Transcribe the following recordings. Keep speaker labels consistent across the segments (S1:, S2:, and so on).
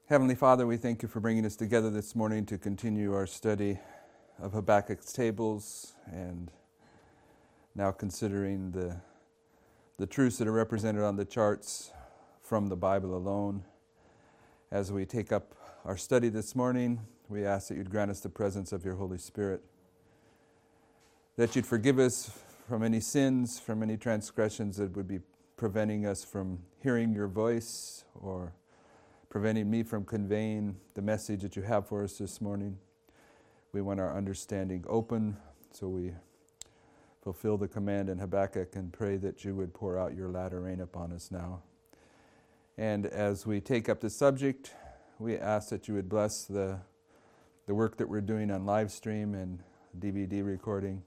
S1: Heavenly Father, we thank you for bringing us together this morning to continue our study of Habakkuk's tables and now considering the truths that are represented on the charts from the Bible alone. As we take up our study this morning, we ask that you'd grant us the presence of your Holy Spirit, that you'd forgive us from any sins, from any transgressions that would be preventing us from hearing your voice or preventing me from conveying the message that you have for us this morning. We want our understanding open, so we fulfill the command in Habakkuk and pray that you would pour out your latter rain upon us now. And as we take up the subject, we ask that you would bless the work that we're doing on live stream and DVD recording,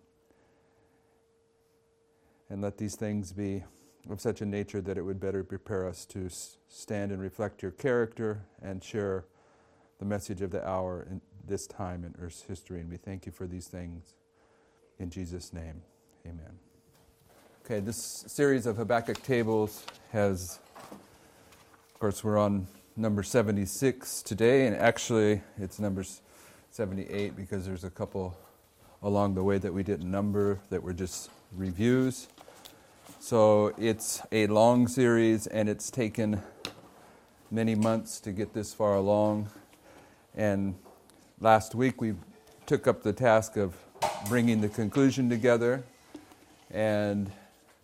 S1: and let these things be of such a nature that it would better prepare us to stand and reflect your character and share the message of the hour in this time in Earth's history. And we thank you for these things in Jesus' name. Amen. Okay, this series of Habakkuk tables has, of course, we're on number 76 today, and actually it's number 78 because there's a couple along the way that we didn't number that were just reviews. So it's a long series, and it's taken many months to get this far along. And last week we took up the task of bringing the conclusion together. And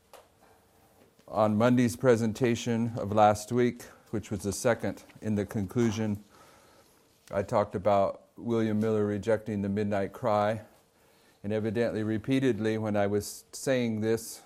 S1: on Monday's presentation of last week, which was the second in the conclusion, I talked about William Miller rejecting the midnight cry. And evidently, repeatedly, when I was saying this,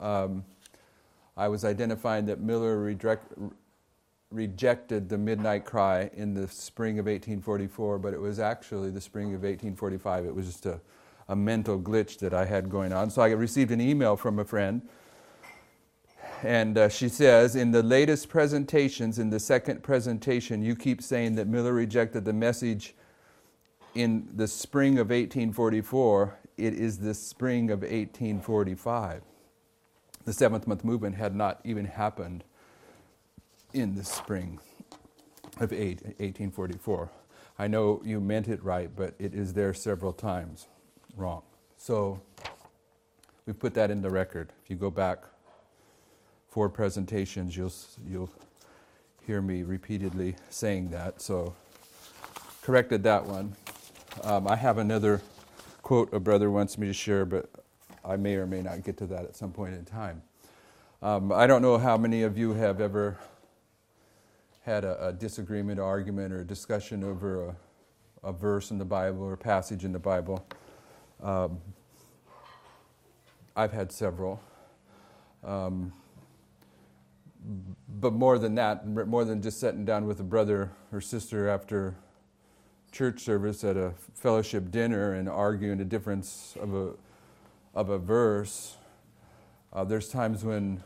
S1: I was identifying that Miller rejected the midnight cry in the spring of 1844, but it was actually the spring of 1845. It was just a mental glitch that I had going on. So I received an email from a friend, and she says, in the latest presentations, in the second presentation, you keep saying that Miller rejected the message in the spring of 1844. It is the spring of 1845. The seventh month movement had not even happened in the spring of 1844. I know you meant it right, but it is there several times wrong. So we've put that in the record. If you go back 4 presentations, you'll hear me repeatedly saying that. So corrected that one. I have another quote a brother wants me to share, but I may or may not get to that at some point in time. I don't know how many of you have ever had a disagreement, or argument, or a discussion over a verse in the Bible or a passage in the Bible. I've had several. But more than that, more than just sitting down with a brother or sister after church service at a fellowship dinner and arguing the difference of a verse, there's times when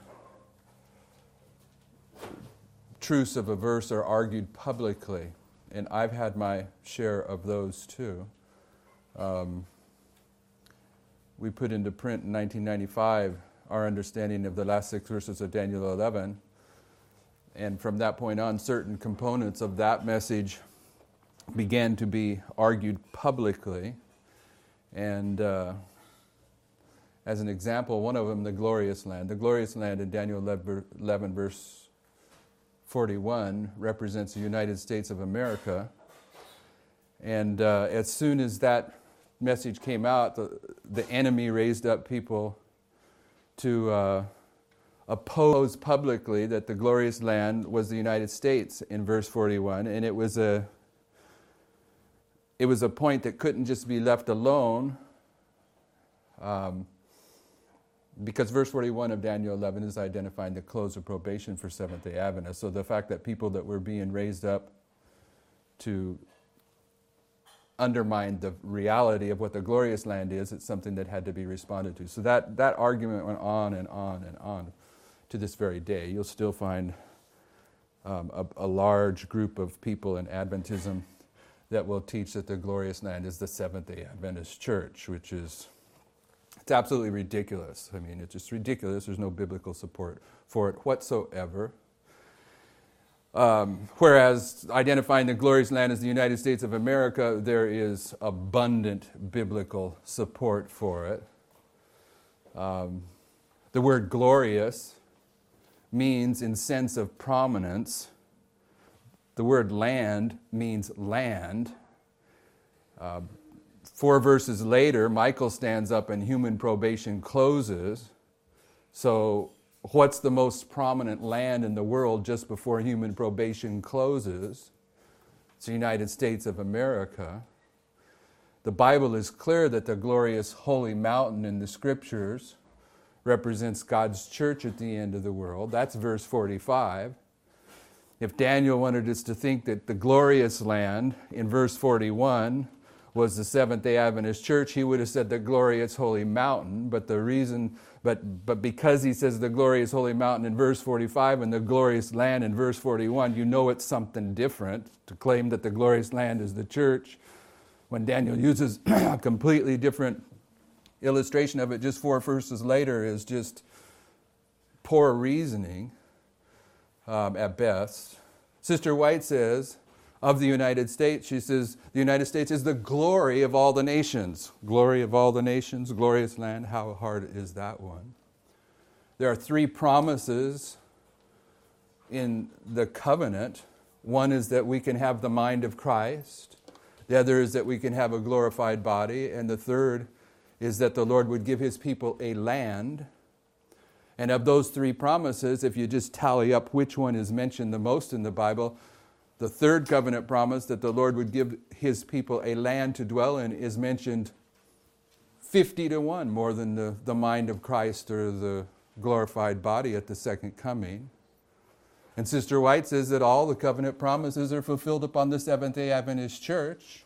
S1: truths of a verse are argued publicly, and I've had my share of those too. We put into print in 1995 our understanding of the last 6 verses of Daniel 11, and from that point on, certain components of that message began to be argued publicly, and as an example, one of them, the glorious land. The glorious land in Daniel 11, verse 41, represents the United States of America. And as soon as that message came out, the enemy raised up people to oppose publicly that the glorious land was the United States in verse 41. And it was a point that couldn't just be left alone, because verse 41 of Daniel 11 is identifying the close of probation for Seventh-day Adventists. So the fact that people that were being raised up to undermine the reality of what the glorious land is, it's something that had to be responded to. So that argument went on and on and on to this very day. You'll still find a large group of people in Adventism that will teach that the glorious land is the Seventh-day Adventist Church, which is, it's absolutely ridiculous. I mean, it's just ridiculous. There's no biblical support for it whatsoever. Whereas identifying the glorious land as the United States of America, there is abundant biblical support for it. The word glorious means in sense of prominence. The word land means land. 4 verses later, Michael stands up and human probation closes. So what's the most prominent land in the world just before human probation closes? It's the United States of America. The Bible is clear that the glorious holy mountain in the Scriptures represents God's church at the end of the world. That's verse 45. If Daniel wanted us to think that the glorious land in verse 41 was the Seventh-day Adventist Church, he would have said the glorious holy mountain. But because he says the glorious holy mountain in verse 45 and the glorious land in verse 41, you know it's something different to claim that the glorious land is the church when Daniel uses a completely different illustration of it just 4 verses later is just poor reasoning at best. Sister White says, of the United States, she says, the United States is the glory of all the nations. Glory of all the nations, glorious land. How hard is that one? There are 3 promises in the covenant. One is that we can have the mind of Christ. The other is that we can have a glorified body. And the third is that the Lord would give His people a land. And of those 3 promises, if you just tally up which one is mentioned the most in the Bible, the third covenant promise that the Lord would give His people a land to dwell in is mentioned 50-1 more than the mind of Christ or the glorified body at the second coming. And Sister White says that all the covenant promises are fulfilled upon the Seventh-day Adventist Church.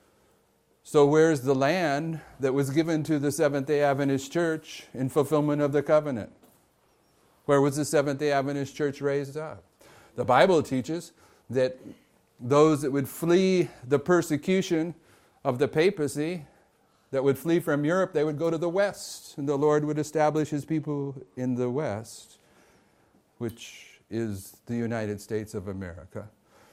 S1: So where's the land that was given to the Seventh-day Adventist Church in fulfillment of the covenant? Where was the Seventh-day Adventist Church raised up? The Bible teaches that those that would flee the persecution of the papacy, that would flee from Europe, they would go to the West, and the Lord would establish His people in the West, which is the United States of America.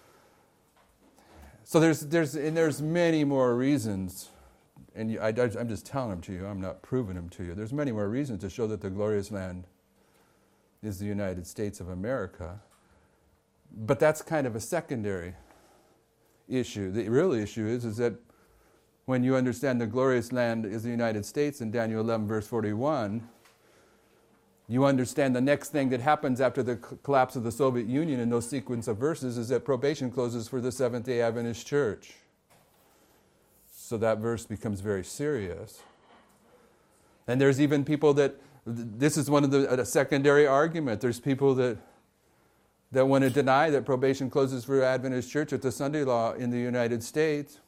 S1: So there's many more reasons, and I'm just telling them to you, I'm not proving them to you. There's many more reasons to show that the glorious land is the United States of America. But that's kind of a secondary issue. The real issue is that when you understand the glorious land is the United States in Daniel 11 verse 41, you understand the next thing that happens after the collapse of the Soviet Union in those sequence of verses is that probation closes for the Seventh-day Adventist Church. So that verse becomes very serious. And there's even people that, this is one of a secondary argument. There's people that want to deny that probation closes for Adventist Church at the Sunday law in the United States.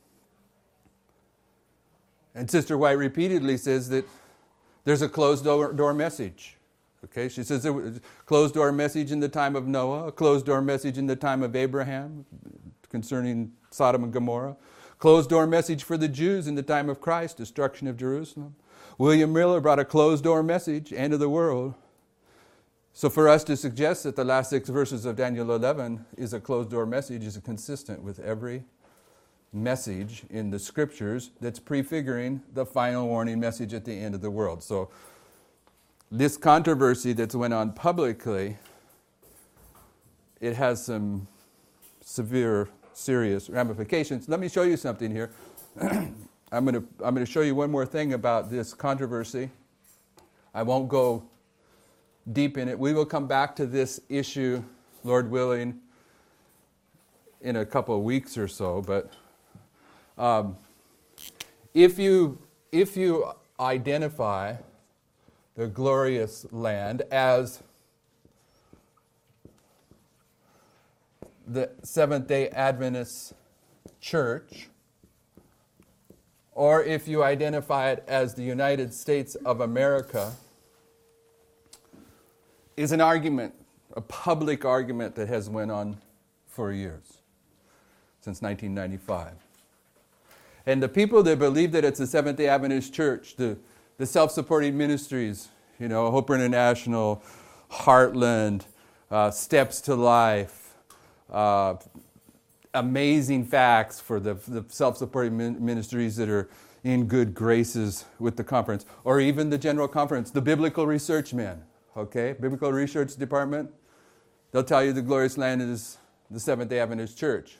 S1: And Sister White repeatedly says that there's a closed door message. Okay, she says there was a closed door message in the time of Noah, a closed door message in the time of Abraham concerning Sodom and Gomorrah, closed door message for the Jews in the time of Christ, destruction of Jerusalem. William Miller brought a closed door message, end of the world. So for us to suggest that the last 6 verses of Daniel 11 is a closed-door message is consistent with every message in the Scriptures that's prefiguring the final warning message at the end of the world. So this controversy that's went on publicly, it has some severe, serious ramifications. Let me show you something here. I'm going to show you one more thing about this controversy. I won't go deep in it. We will come back to this issue, Lord willing, in a couple of weeks or so. But if you identify the glorious land as the Seventh-day Adventist Church, or if you identify it as the United States of America, is an argument, a public argument that has went on for years, since 1995. And the people that believe that it's the Seventh-day Adventist Church, the self-supporting ministries, Hope International, Heartland, Steps to Life, amazing facts for the self-supporting ministries that are in good graces with the conference, or even the general conference, the biblical research men, okay? Biblical research department, they'll tell you the glorious land is the Seventh-day Adventist Church.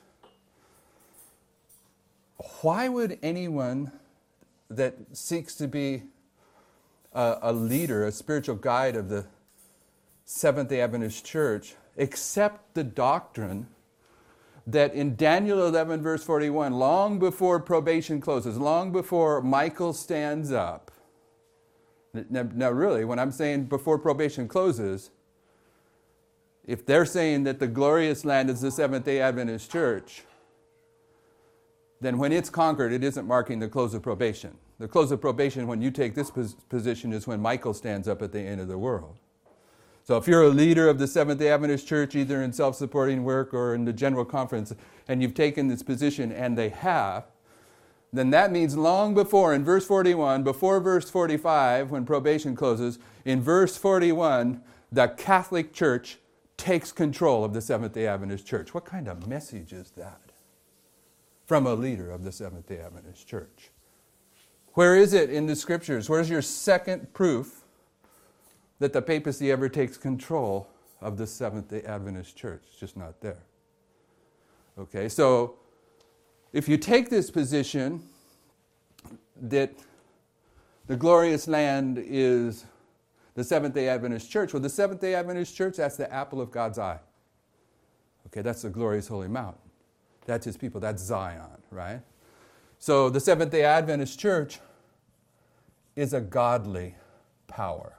S1: Why would anyone that seeks to be a leader, a spiritual guide of the Seventh-day Adventist Church, accept the doctrine that in Daniel 11, verse 41, long before probation closes, long before Michael stands up. Now really, when I'm saying before probation closes, if they're saying that the glorious land is the Seventh-day Adventist Church, then when it's conquered, it isn't marking the close of probation. The close of probation, when you take this position, is when Michael stands up at the end of the world. So if you're a leader of the Seventh-day Adventist Church, either in self-supporting work or in the general conference, and you've taken this position, and they have, then that means long before, in verse 41, before verse 45, when probation closes, in verse 41, the Catholic Church takes control of the Seventh-day Adventist Church. What kind of message is that from a leader of the Seventh-day Adventist Church? Where is it in the Scriptures? Where's your second proof that the papacy ever takes control of the Seventh-day Adventist Church? It's just not there. Okay, so if you take this position that the glorious land is the Seventh-day Adventist Church, well, the Seventh-day Adventist Church, that's the apple of God's eye. Okay, that's the glorious holy mountain. That's His people. That's Zion, right? So the Seventh-day Adventist Church is a godly power.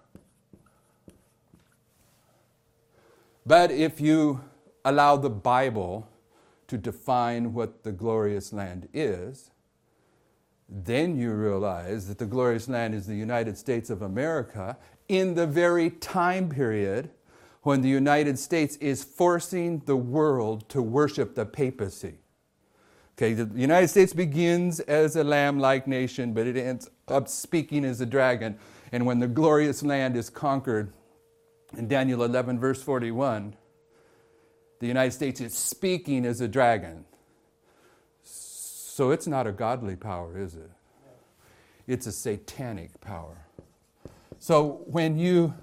S1: But if you allow the Bible to define what the glorious land is, then you realize that the glorious land is the United States of America in the very time period when the United States is forcing the world to worship the papacy. Okay, the United States begins as a lamb-like nation, but it ends up speaking as a dragon. And when the glorious land is conquered, in Daniel 11, verse 41, the United States is speaking as a dragon. So it's not a godly power, is it? It's a satanic power. So when you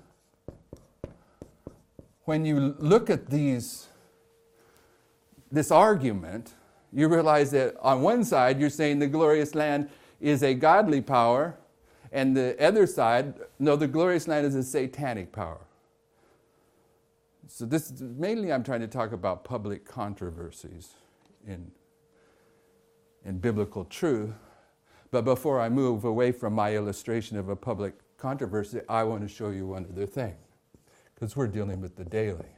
S1: look at this argument, you realize that on one side you're saying the glorious land is a godly power, and the other side, no, the glorious land is a satanic power. So this mainly I'm trying to talk about public controversies in biblical truth. But before I move away from my illustration of a public controversy, I want to show you one other thing, because we're dealing with the daily.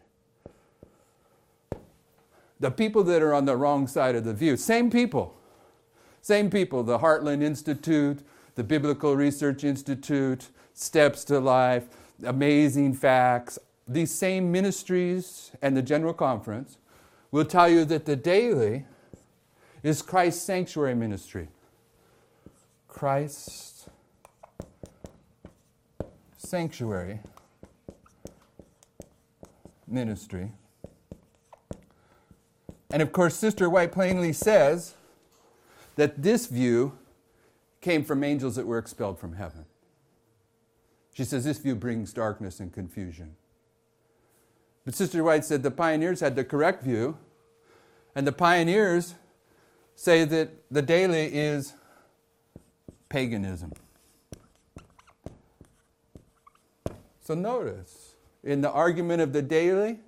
S1: The people that are on the wrong side of the view, same people, the Heartland Institute, the Biblical Research Institute, Steps to Life, Amazing Facts, these same ministries and the General Conference will tell you that the daily is Christ's sanctuary ministry. Christ's sanctuary ministry. And of course, Sister White plainly says that this view came from angels that were expelled from heaven. She says this view brings darkness and confusion. But Sister White said the pioneers had the correct view, and the pioneers say that the daily is paganism. So notice, in the argument of the daily,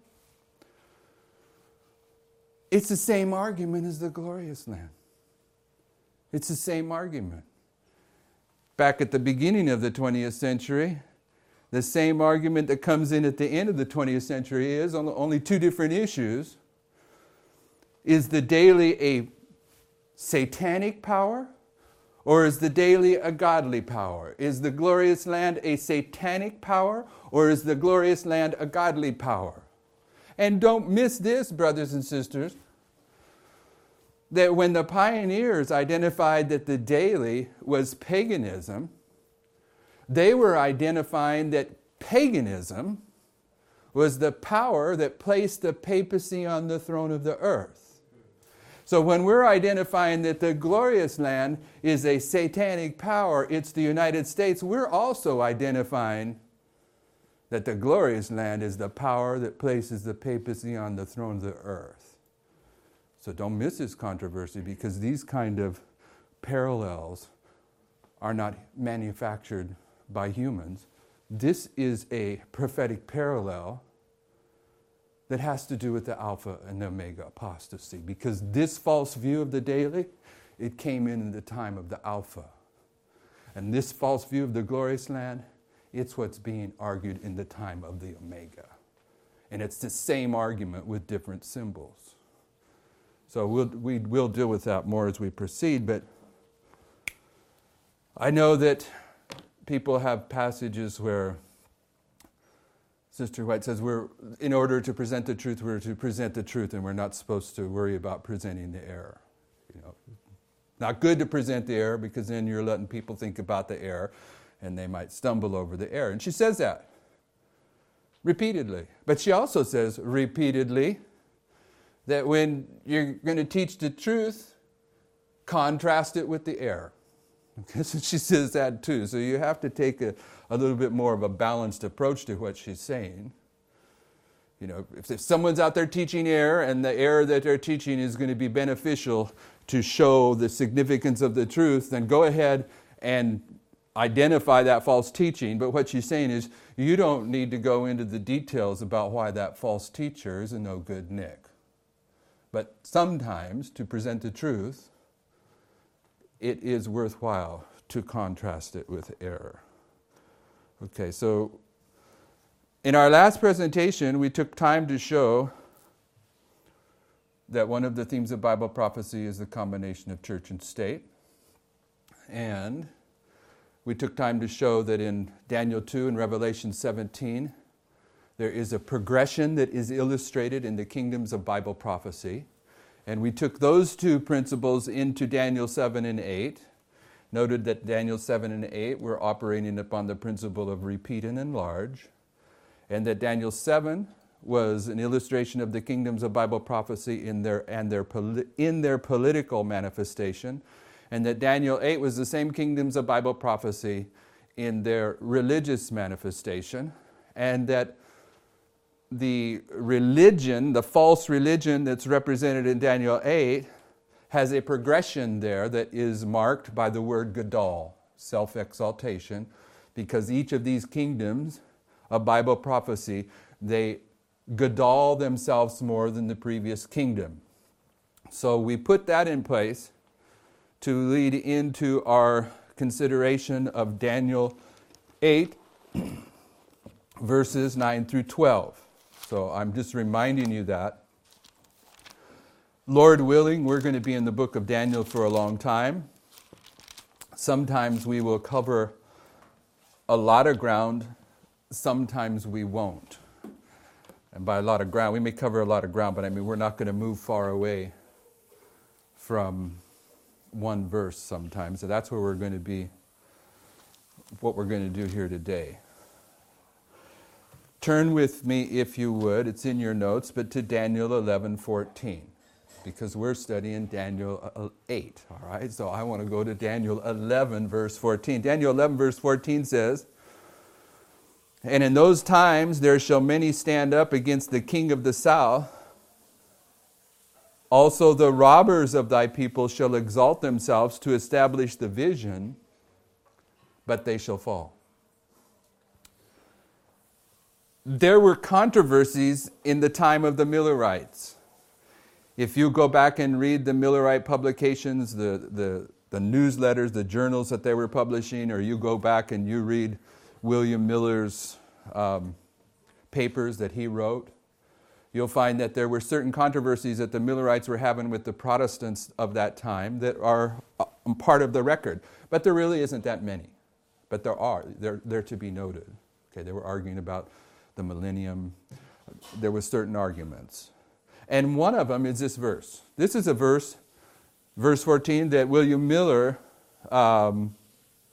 S1: it's the same argument as the glorious land. It's the same argument. Back at the beginning of the 20th century, the same argument that comes in at the end of the 20th century is only two different issues. Is the daily a satanic power, or is the daily a godly power? Is the glorious land a satanic power, or is the glorious land a godly power? And don't miss this, brothers and sisters, that when the pioneers identified that the daily was paganism, they were identifying that paganism was the power that placed the papacy on the throne of the earth. So when we're identifying that the glorious land is a satanic power, it's the United States, we're also identifying that the glorious land is the power that places the papacy on the throne of the earth. So don't miss this controversy, because these kind of parallels are not manufactured by humans. This is a prophetic parallel that has to do with the Alpha and the Omega apostasy, because this false view of the daily, it came in the time of the Alpha. And this false view of the glorious land, it's what's being argued in the time of the Omega. And it's the same argument with different symbols. So we'll deal with that more as we proceed, but I know that people have passages where Sister White says in order to present the truth, we're to present the truth, and we're not supposed to worry about presenting the error. Not good to present the error, because then you're letting people think about the error and they might stumble over the error. And she says that repeatedly. But she also says repeatedly that when you're going to teach the truth, contrast it with the error. Okay, so she says that too. So you have to take a little bit more of a balanced approach to what she's saying. If someone's out there teaching error, and the error that they're teaching is going to be beneficial to show the significance of the truth, then go ahead and identify that false teaching. But what she's saying is, you don't need to go into the details about why that false teacher is a no good Nick. But sometimes, to present the truth, it is worthwhile to contrast it with error. Okay, so in our last presentation, we took time to show that one of the themes of Bible prophecy is the combination of church and state. And we took time to show that in Daniel 2 and Revelation 17, there is a progression that is illustrated in the kingdoms of Bible prophecy. And we took those two principles into Daniel 7 and 8, noted that Daniel 7 and 8 were operating upon the principle of repeat and enlarge, and that Daniel 7 was an illustration of the kingdoms of Bible prophecy in their political manifestation, and that Daniel 8 was the same kingdoms of Bible prophecy in their religious manifestation, and that the religion, the false religion that's represented in Daniel 8, has a progression there that is marked by the word gadol, self-exaltation, because each of these kingdoms of Bible prophecy, they gadol themselves more than the previous kingdom. So we put that in place to lead into our consideration of Daniel 8, verses 9 through 12. So I'm just reminding you that. Lord willing, we're going to be in the book of Daniel for a long time. Sometimes we will cover a lot of ground, sometimes we won't. And by a lot of ground, we may cover a lot of ground, but we're not going to move far away from one verse sometimes. So that's where we're going to be, what we're going to do here today. Turn with me, if you would, it's in your notes, but to Daniel 11:14, because we're studying Daniel 8, all right? So I want to go to Daniel 11, verse 14. Daniel 11, verse 14 says, "And in those times there shall many stand up against the king of the south. Also the robbers of thy people shall exalt themselves to establish the vision, but they shall fall." There were controversies in the time of the Millerites. If you go back and read the Millerite publications, the newsletters, the journals that they were publishing, or you go back and you read William Miller's papers that he wrote, you'll find that there were certain controversies that the Millerites were having with the Protestants of that time that are part of the record. But there really isn't that many. But there are. They're to be noted. Okay, they were arguing about the millennium. There were certain arguments. And one of them is this verse. This is a verse, verse 14, that William Miller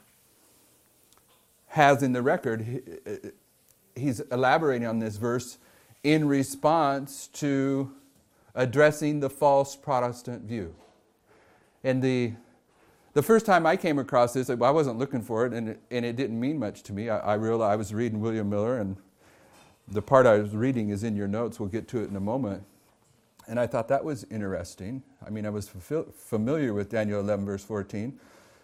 S1: has in the record. He's elaborating on this verse in response to addressing the false Protestant view. And the first time I came across this, I wasn't looking for it, and it didn't mean much to me. I realized I was reading William Miller, and the part I was reading is in your notes. We'll get to it in a moment. And I thought that was interesting. I mean, I was familiar with Daniel 11, verse 14.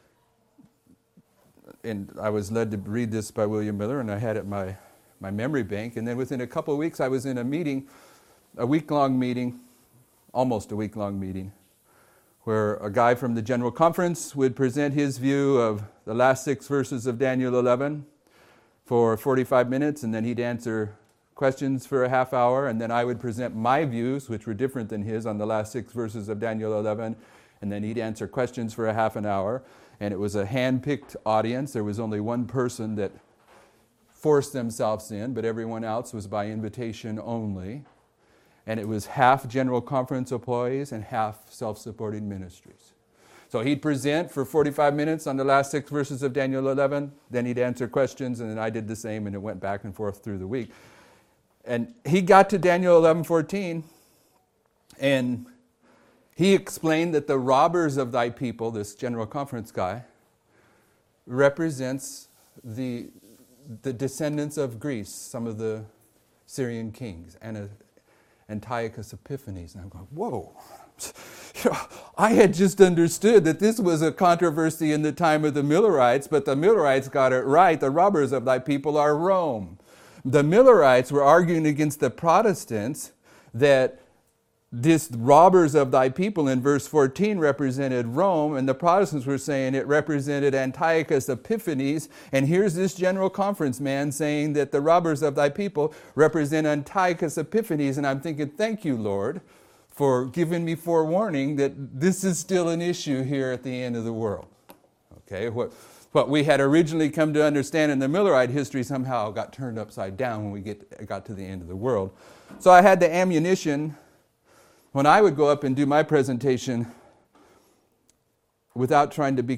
S1: And I was led to read this by William Miller, and I had it in my memory bank. And then within a couple of weeks, I was in a meeting, a week-long meeting, almost a week-long meeting, where a guy from the General Conference would present his view of the last 6 verses of Daniel 11 for 45 minutes, and then he'd answer questions for a half hour, and then I would present my views, which were different than his, on the last 6 verses of Daniel 11, and then he'd answer questions for a half an hour. And it was a hand-picked audience. There was only one person that forced themselves in, but everyone else was by invitation only. And it was half General Conference employees and half self-supporting ministries. So he'd present for 45 minutes on the last 6 verses of Daniel 11, then he'd answer questions, and then I did the same, and it went back and forth through the week. And he got to Daniel 11:14, and he explained that the robbers of thy people, this General Conference guy, represents the descendants of Greece, some of the Syrian kings, and Antiochus Epiphanes. And I'm going, whoa. I had just understood that this was a controversy in the time of the Millerites, but the Millerites got it right. The robbers of thy people are Rome. The Millerites were arguing against the Protestants that this robbers of thy people in verse 14 represented Rome, and the Protestants were saying it represented Antiochus Epiphanes. And here's this General Conference man saying that the robbers of thy people represent Antiochus Epiphanes. And I'm thinking, thank you, Lord, for giving me forewarning that this is still an issue here at the end of the world. Okay, what we had originally come to understand in the Millerite history somehow got turned upside down when we got to the end of the world. So I had the ammunition when I would go up and do my presentation without trying to be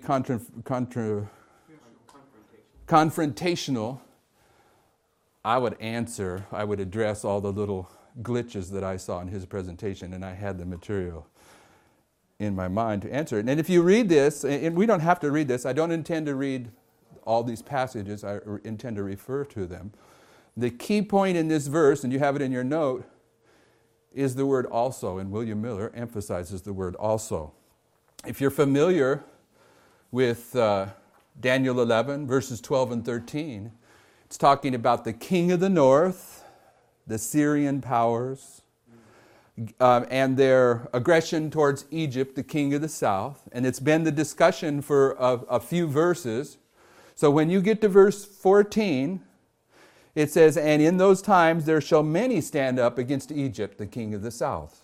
S1: confrontational. I would address all the little glitches that I saw in his presentation, and I had the material in my mind to answer it. And if you read this, and we don't have to read this, I don't intend to read all these passages, I intend to refer to them. The key point in this verse, and you have it in your note, is the word also, and William Miller emphasizes the word also. If you're familiar with Daniel 11, verses 12 and 13, it's talking about the king of the north, the Syrian powers, and their aggression towards Egypt, the king of the south. And it's been the discussion for a few verses. So when you get to verse 14, it says, and in those times there shall many stand up against Egypt, the king of the south.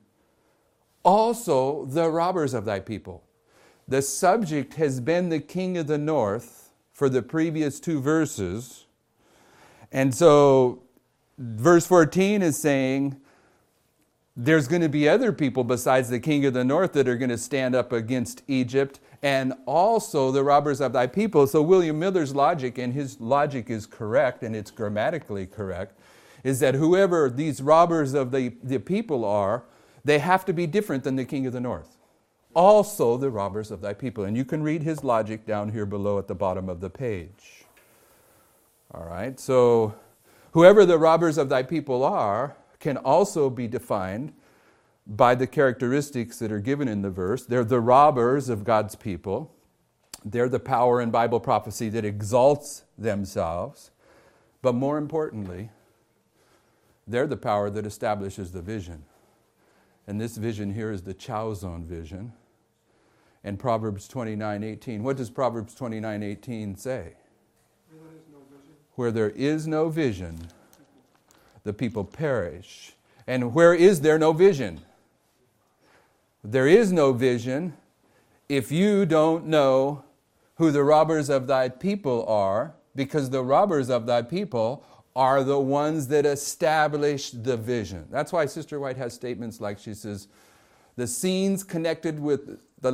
S1: Also the robbers of thy people. The subject has been the king of the north for the previous 2 verses. And so verse 14 is saying, there's going to be other people besides the king of the north that are going to stand up against Egypt, and also the robbers of thy people. So William Miller's logic, and his logic is correct, and it's grammatically correct, is that whoever these robbers of the people are, they have to be different than the king of the north. Also the robbers of thy people. And you can read his logic down here below at the bottom of the page. All right, so whoever the robbers of thy people are can also be defined by the characteristics that are given in the verse. They're the robbers of God's people. They're the power in Bible prophecy that exalts themselves. But more importantly, they're the power that establishes the vision. And this vision here is the Chow Zone vision. And Proverbs 29:18. What does Proverbs 29:18 say? Where there is no vision, the people perish. And where is there no vision? There is no vision if you don't know who the robbers of thy people are, because the robbers of thy people are the ones that establish the vision. That's why Sister White has statements like, she says, the scenes connected with the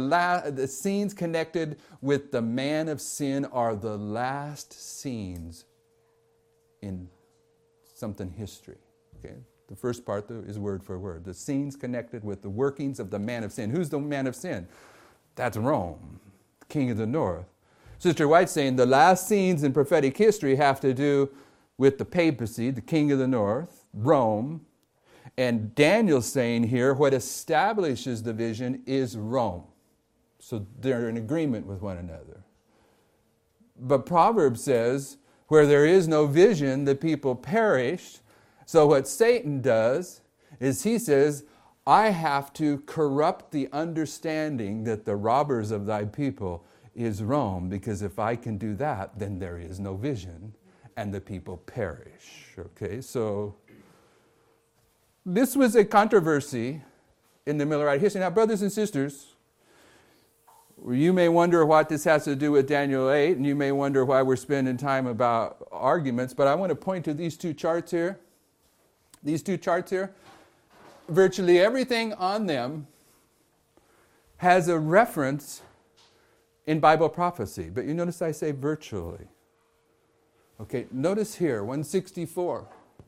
S1: man of sin are the last scenes in something history. Okay? The first part is word for word. The scenes connected with the workings of the man of sin. Who's the man of sin? That's Rome, king of the north. Sister White's saying the last scenes in prophetic history have to do with the papacy, the king of the north, Rome. And Daniel's saying here what establishes the vision is Rome. So they're in agreement with one another. But Proverbs says, where there is no vision, the people perish. So what Satan does is he says, I have to corrupt the understanding that the robbers of thy people is Rome, because if I can do that, then there is no vision and the people perish. Okay, so this was a controversy in the Millerite history. Now, brothers and sisters, you may wonder what this has to do with Daniel 8, and you may wonder why we're spending time about arguments, but I want to point to these two charts here. These two charts here. Virtually everything on them has a reference in Bible prophecy, but you notice I say virtually. Okay, notice here, 164.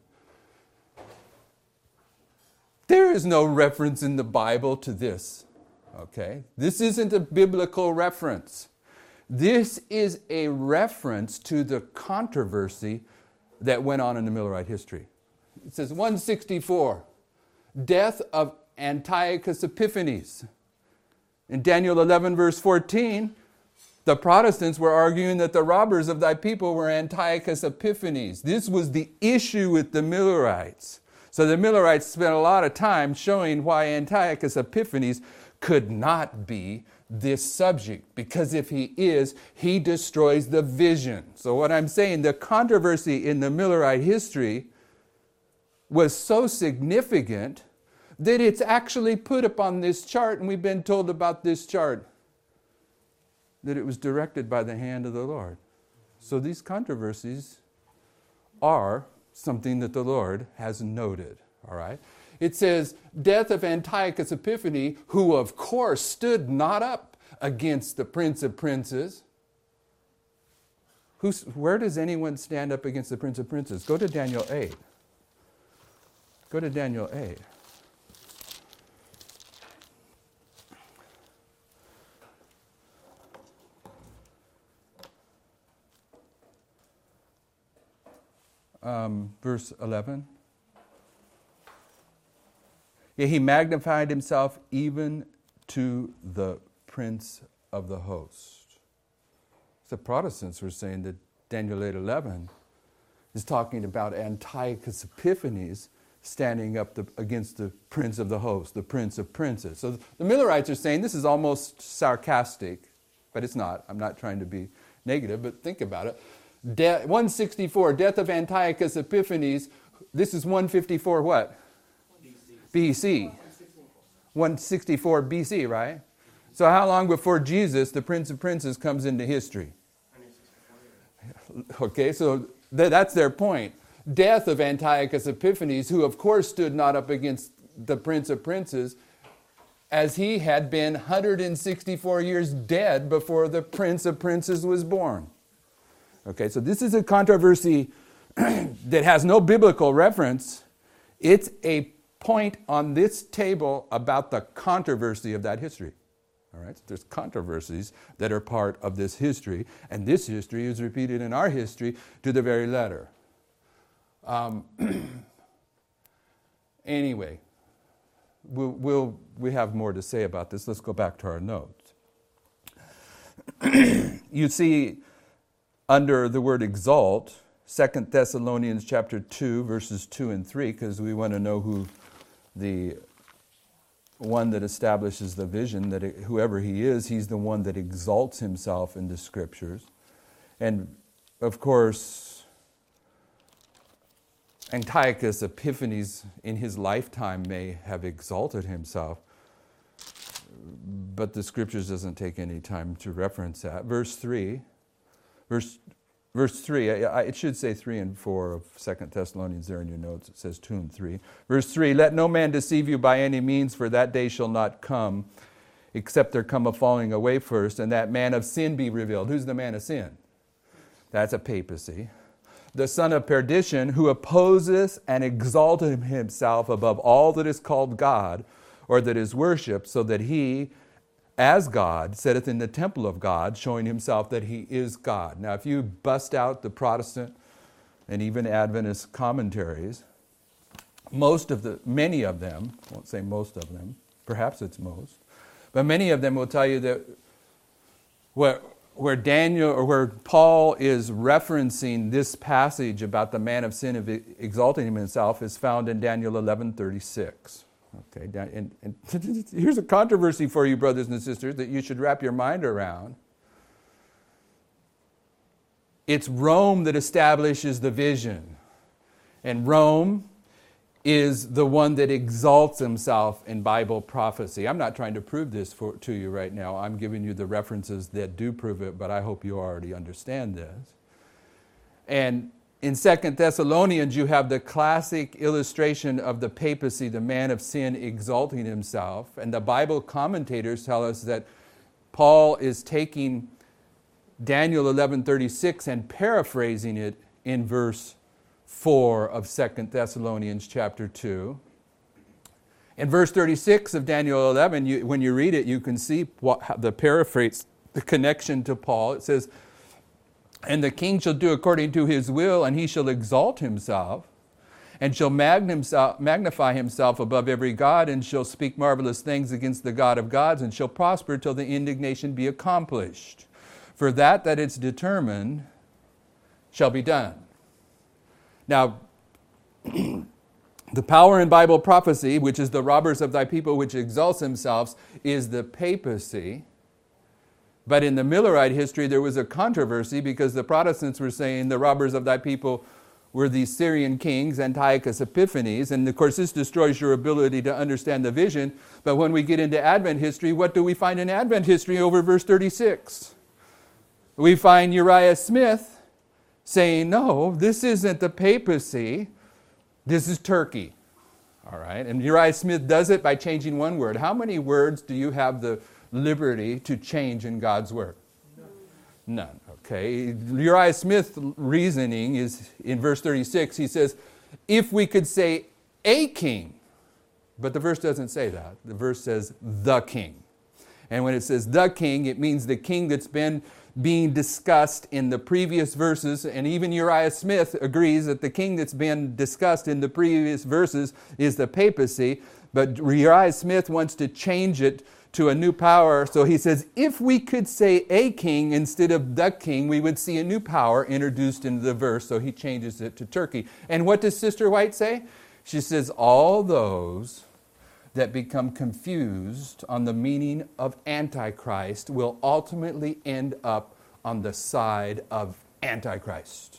S1: There is no reference in the Bible to this. Okay, this isn't a biblical reference. This is a reference to the controversy that went on in the Millerite history. It says 164, death of Antiochus Epiphanes. In Daniel 11 verse 14, the Protestants were arguing that the robbers of thy people were Antiochus Epiphanes. This was the issue with the Millerites. So the Millerites spent a lot of time showing why Antiochus Epiphanes could not be this subject, because if he is, he destroys the vision. So what I'm saying, the controversy in the Millerite history was so significant that it's actually put upon this chart, and we've been told about this chart, that it was directed by the hand of the Lord. So these controversies are something that the Lord has noted, all right? It says, death of Antiochus Epiphanes, who of course stood not up against the Prince of Princes. Where does anyone stand up against the Prince of Princes? Go to Daniel 8. Go to Daniel 8. Verse 11. Yeah, he magnified himself even to the Prince of the host. The Protestants were saying that Daniel 8:11 is talking about Antiochus Epiphanes standing up against the Prince of the host, the Prince of Princes. So the Millerites are saying this is almost sarcastic, but it's not. I'm not trying to be negative, but think about it. 164, death of Antiochus Epiphanes. This is 154 what? BC. 164 BC, right? So how long before Jesus, the Prince of Princes, comes into history? Okay, so that's their point. Death of Antiochus Epiphanes, who of course stood not up against the Prince of Princes, as he had been 164 years dead before the Prince of Princes was born. Okay, so this is a controversy that has no biblical reference. It's a point on this table about the controversy of that history. All right, so there's controversies that are part of this history, and this history is repeated in our history to the very letter. Anyway, we have more to say about this. Let's go back to our notes. You see, under the word exalt, 2 Thessalonians chapter 2, verses 2 and 3, because we want to know who the one that establishes the vision, that whoever he is, he's the one that exalts himself in the Scriptures. And, of course, Antiochus Epiphanes in his lifetime may have exalted himself, but the Scriptures doesn't take any time to reference that. Verse 3, it should say 3 and 4 of 2 Thessalonians there in your notes. It says 2 and 3. Verse 3, let no man deceive you by any means, for that day shall not come, except there come a falling away first, and that man of sin be revealed. Who's the man of sin? That's a papacy. the son of perdition, who opposes and exalteth himself above all that is called God, or that is worshipped, so that he, as God, sitteth in the temple of God, showing himself that he is God. Now, if you bust out the Protestant and even Adventist commentaries, many of them, I won't say most of them, perhaps it's most, but many of them will tell you that where Daniel or where Paul is referencing this passage about the man of sin exalting himself is found in Daniel 11:36. Okay, and here's a controversy for you, brothers and sisters, that you should wrap your mind around. It's Rome that establishes the vision, and Rome is the one that exalts himself in Bible prophecy. I'm not trying to prove this to you right now. I'm giving you the references that do prove it, but I hope you already understand this. And in 2 Thessalonians, you have the classic illustration of the papacy, the man of sin exalting himself. And the Bible commentators tell us that Paul is taking Daniel 11:36 and paraphrasing it in verse 4 of 2 Thessalonians chapter 2. In verse 36 of Daniel 11, when you read it, you can see the paraphrase, the connection to Paul. It says, "And the king shall do according to his will, and he shall exalt himself, and shall magnify himself above every god, and shall speak marvelous things against the God of gods, and shall prosper till the indignation be accomplished. For that it's determined shall be done." Now, the power in Bible prophecy, which is the robbers of thy people, which exalts themselves, is the papacy. But in the Millerite history, there was a controversy because the Protestants were saying the robbers of thy people were the Syrian kings, Antiochus Epiphanes. And of course, this destroys your ability to understand the vision. But when we get into Advent history, what do we find in Advent history over verse 36? We find Uriah Smith saying, no, this isn't the papacy, this is Turkey. All right, and Uriah Smith does it by changing one word. How many words do you have the liberty to change in God's word? None. Okay, Uriah Smith's reasoning is in verse 36. He says, if we could say a king, but the verse doesn't say that. The verse says the king. And when it says the king, it means the king that's been being discussed in the previous verses, and even Uriah Smith agrees that the king that's been discussed in the previous verses is the papacy, but Uriah Smith wants to change it to a new power, so he says, if we could say a king instead of the king, we would see a new power introduced into the verse, so he changes it to Turkey. And what does Sister White say? She says, all those that become confused on the meaning of Antichrist will ultimately end up on the side of Antichrist.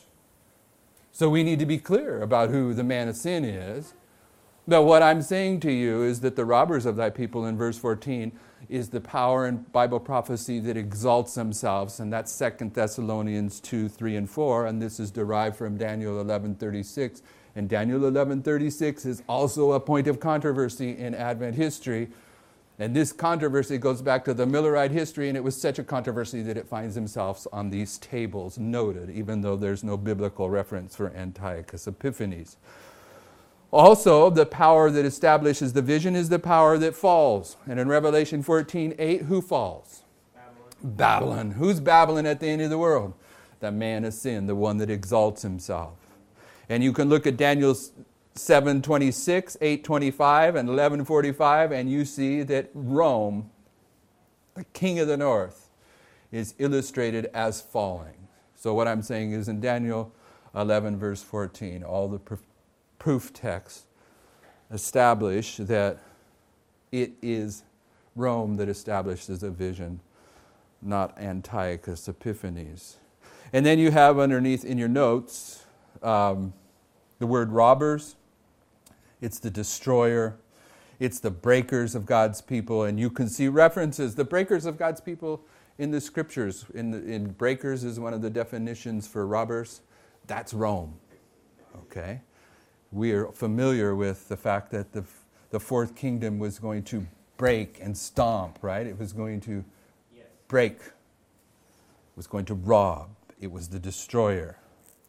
S1: So we need to be clear about who the man of sin is. But what I'm saying to you is that the robbers of thy people in verse 14 is the power in Bible prophecy that exalts themselves, and that's 2 Thessalonians 2, 3, and 4, and this is derived from Daniel 11:36. And Daniel 11:36 is also a point of controversy in Advent history. And this controversy goes back to the Millerite history, and it was such a controversy that it finds themselves on these tables noted, even though there's no biblical reference for Antiochus Epiphanes. Also, the power that establishes the vision is the power that falls. And in Revelation 14:8, who falls? Babylon. Who's Babylon at the end of the world? The man of sin, the one that exalts himself. And you can look at Daniel 7:26, 8:25, and 11:45, and you see that Rome, the king of the north, is illustrated as falling. So what I'm saying is in Daniel 11, verse 14, all the proof texts establish that it is Rome that establishes a vision, not Antiochus Epiphanes. And then you have underneath in your notes the word robbers. It's the destroyer. It's the breakers of God's people. And you can see references, the breakers of God's people in the scriptures. In breakers is one of the definitions for robbers. That's Rome. Okay? We are familiar with the fact that the fourth kingdom was going to break and stomp, right? It was going to break. It was going to rob. It was the destroyer.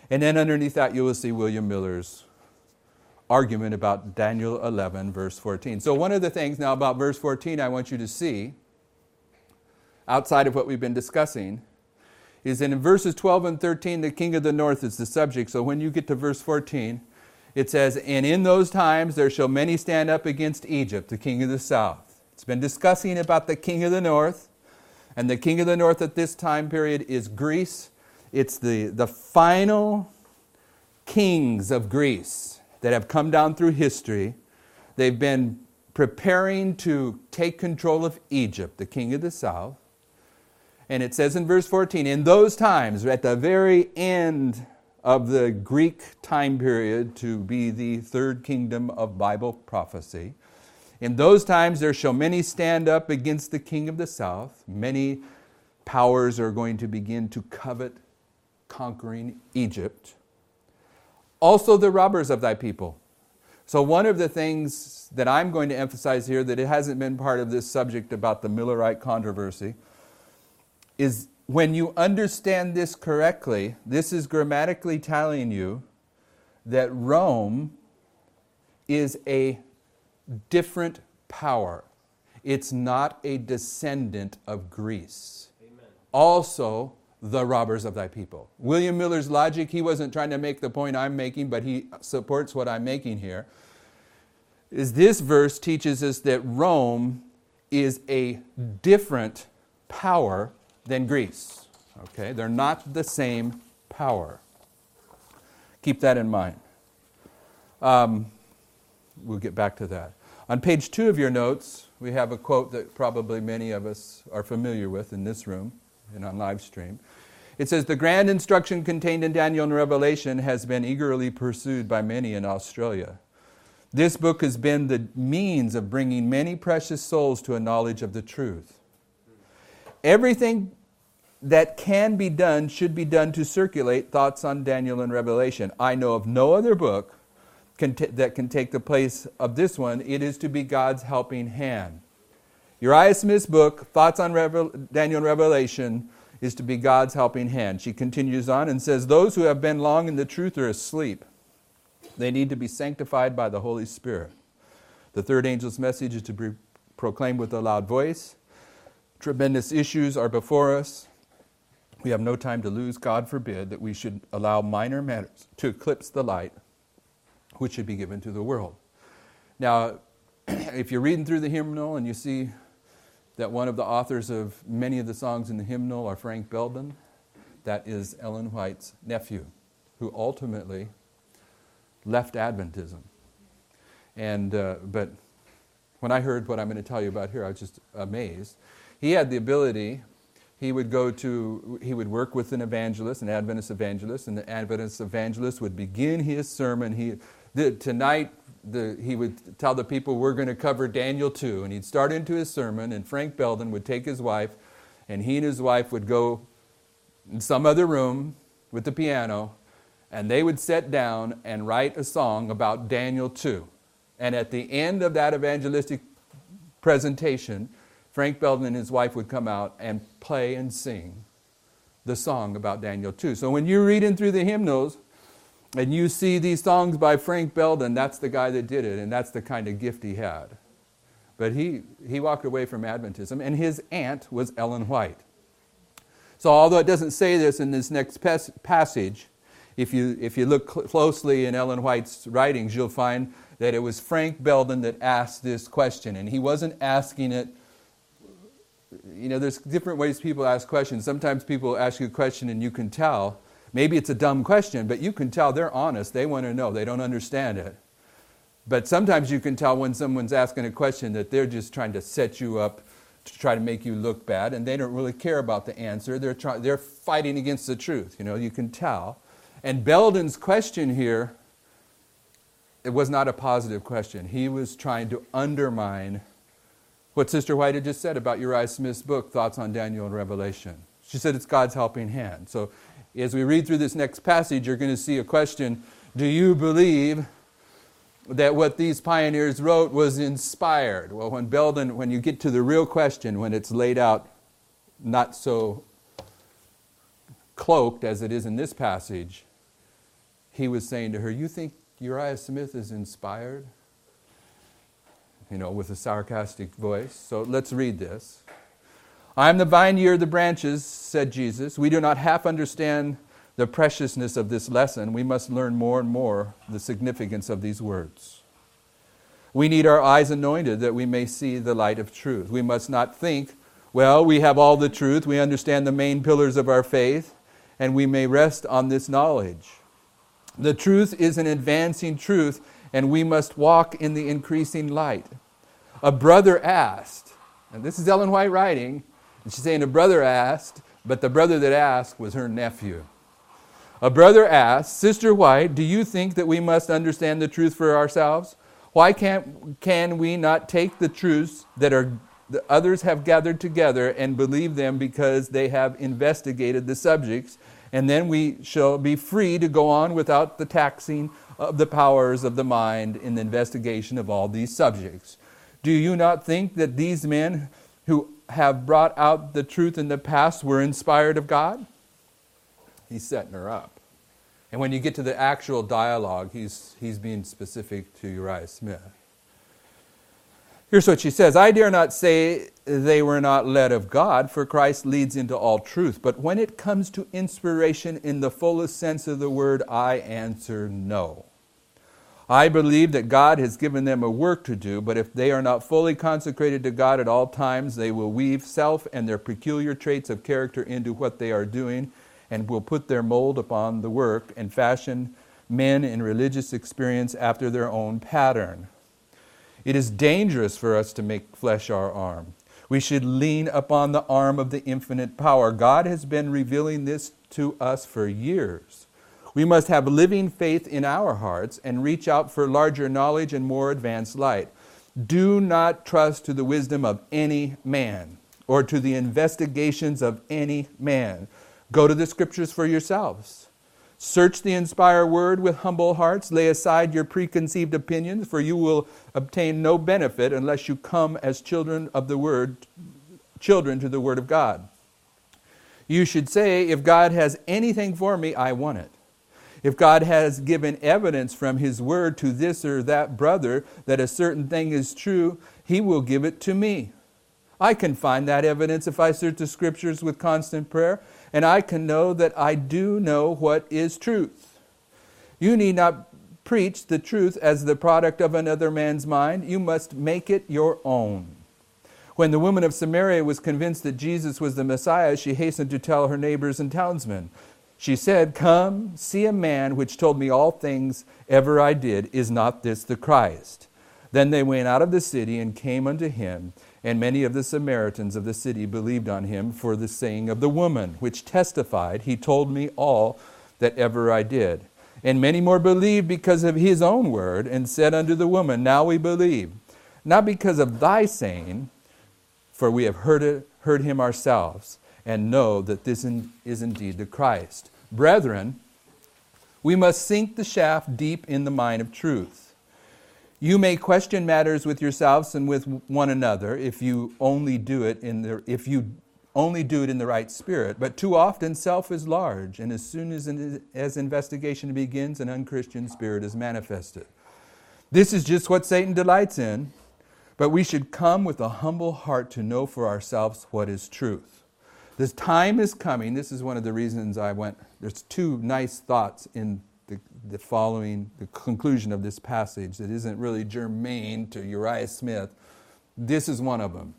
S1: And then underneath that, you will see William Miller's argument about Daniel 11, verse 14. So one of the things now about verse 14 I want you to see, outside of what we've been discussing, is that in verses 12 and 13, the king of the north is the subject. So when you get to verse 14, it says, "And in those times there shall many stand up against Egypt, the king of the south." It's been discussing about the king of the north. And the king of the north at this time period is Greece. It's the final kings of Greece that have come down through history. They've been preparing to take control of Egypt, the king of the south. And it says in verse 14, in those times, at the very end of the Greek time period to be the third kingdom of Bible prophecy, in those times there shall many stand up against the king of the south. Many powers are going to begin to covet conquering Egypt. Also the robbers of thy people. So one of the things that I'm going to emphasize here, that it hasn't been part of this subject about the Millerite controversy, is when you understand this correctly, this is grammatically telling you that Rome is a different power. It's not a descendant of Greece. Amen. Also, the robbers of thy people. William Miller's logic, he wasn't trying to make the point I'm making, but he supports what I'm making here, is this verse teaches us that Rome is a different power than Greece. Okay? They're not the same power. Keep that in mind. We'll get back to that. On page 2 of your notes, we have a quote that probably many of us are familiar with in this room and on live stream. It says, "The grand instruction contained in Daniel and Revelation has been eagerly pursued by many in Australia. This book has been the means of bringing many precious souls to a knowledge of the truth. Everything that can be done should be done to circulate thoughts on Daniel and Revelation. I know of no other book that can take the place of this one. It is to be God's helping hand." Uriah Smith's book, Thoughts on Daniel and Revelation, is to be God's helping hand. She continues on and says, "Those who have been long in the truth are asleep. They need to be sanctified by the Holy Spirit. The third angel's message is to be proclaimed with a loud voice. Tremendous issues are before us. We have no time to lose. God forbid that we should allow minor matters to eclipse the light which should be given to the world." Now, if you're reading through the hymnal and you see that one of the authors of many of the songs in the hymnal are Frank Belden, that is Ellen White's nephew, who ultimately left Adventism. And but when I heard what I'm going to tell you about here, I was just amazed. He had the ability. He would work with an evangelist, an Adventist evangelist, and the Adventist evangelist would begin his sermon. He would tell the people, we're going to cover Daniel 2, and he'd start into his sermon, and Frank Belden would take his wife, and he and his wife would go in some other room with the piano, and they would sit down and write a song about Daniel 2. And at the end of that evangelistic presentation, Frank Belden and his wife would come out and play and sing the song about Daniel 2. So when you're reading through the hymnals and you see these songs by Frank Belden, that's the guy that did it, and that's the kind of gift he had. But he walked away from Adventism, and his aunt was Ellen White. So although it doesn't say this in this next passage, if you look closely in Ellen White's writings, you'll find that it was Frank Belden that asked this question, and he wasn't asking it. You know, there's different ways people ask questions. Sometimes people ask you a question and you can tell. Maybe it's a dumb question, but you can tell they're honest. They want to know. They don't understand it. But sometimes you can tell when someone's asking a question that they're just trying to set you up to try to make you look bad, and they don't really care about the answer. They're fighting against the truth. You know, you can tell. And Belden's question here, it was not a positive question. He was trying to undermine what Sister White had just said about Uriah Smith's book, Thoughts on Daniel and Revelation. She said it's God's helping hand. So as we read through this next passage, you're going to see a question, do you believe that what these pioneers wrote was inspired? Well, when you get to the real question, when it's laid out not so cloaked as it is in this passage, he was saying to her, you think Uriah Smith is inspired? With a sarcastic voice. So let's read this. I am the vine, ye are the branches, said Jesus. We do not half understand the preciousness of this lesson. We must learn more and more the significance of these words. We need our eyes anointed that we may see the light of truth. We must not think, well, we have all the truth, we understand the main pillars of our faith, and we may rest on this knowledge. The truth is an advancing truth, and we must walk in the increasing light. A brother asked, and this is Ellen White writing, and she's saying a brother asked, but the brother that asked was her nephew. A brother asked, Sister White, do you think that we must understand the truth for ourselves? Why can we not take the truths that the others have gathered together and believe them because they have investigated the subjects, and then we shall be free to go on without the taxing of the powers of the mind in the investigation of all these subjects? Do you not think that these men who have brought out the truth in the past were inspired of God? He's setting her up. And when you get to the actual dialogue, he's being specific to Uriah Smith. Here's what she says. I dare not say they were not led of God, for Christ leads into all truth. But when it comes to inspiration in the fullest sense of the word, I answer no. I believe that God has given them a work to do, but if they are not fully consecrated to God at all times, they will weave self and their peculiar traits of character into what they are doing, and will put their mold upon the work and fashion men in religious experience after their own pattern. It is dangerous for us to make flesh our arm. We should lean upon the arm of the infinite power. God has been revealing this to us for years. We must have living faith in our hearts and reach out for larger knowledge and more advanced light. Do not trust to the wisdom of any man or to the investigations of any man. Go to the Scriptures for yourselves. Search the inspired word with humble hearts. Lay aside your preconceived opinions, for you will obtain no benefit unless you come as children of the word, children to the Word of God. You should say, if God has anything for me, I want it. If God has given evidence from His Word to this or that brother that a certain thing is true, He will give it to me. I can find that evidence if I search the Scriptures with constant prayer, and I can know that I do know what is truth. You need not preach the truth as the product of another man's mind. You must make it your own. When the woman of Samaria was convinced that Jesus was the Messiah, she hastened to tell her neighbors and townsmen. She said, "Come, see a man which told me all things ever I did. Is not this the Christ?" Then they went out of the city and came unto him, and many of the Samaritans of the city believed on him for the saying of the woman, which testified, "He told me all that ever I did." And many more believed because of his own word, and said unto the woman, "Now we believe, not because of thy saying, for we have heard him ourselves, and know that this is indeed the Christ." Brethren, we must sink the shaft deep in the mine of truth. You may question matters with yourselves and with one another if you only do it in the right spirit. But too often self is large, and as soon as investigation begins, an unchristian spirit is manifested. This is just what Satan delights in, but we should come with a humble heart to know for ourselves what is truth. This time is coming. This is one of the reasons I went. There's two nice thoughts in the following, the conclusion of this passage that isn't really germane to Uriah Smith. This is one of them.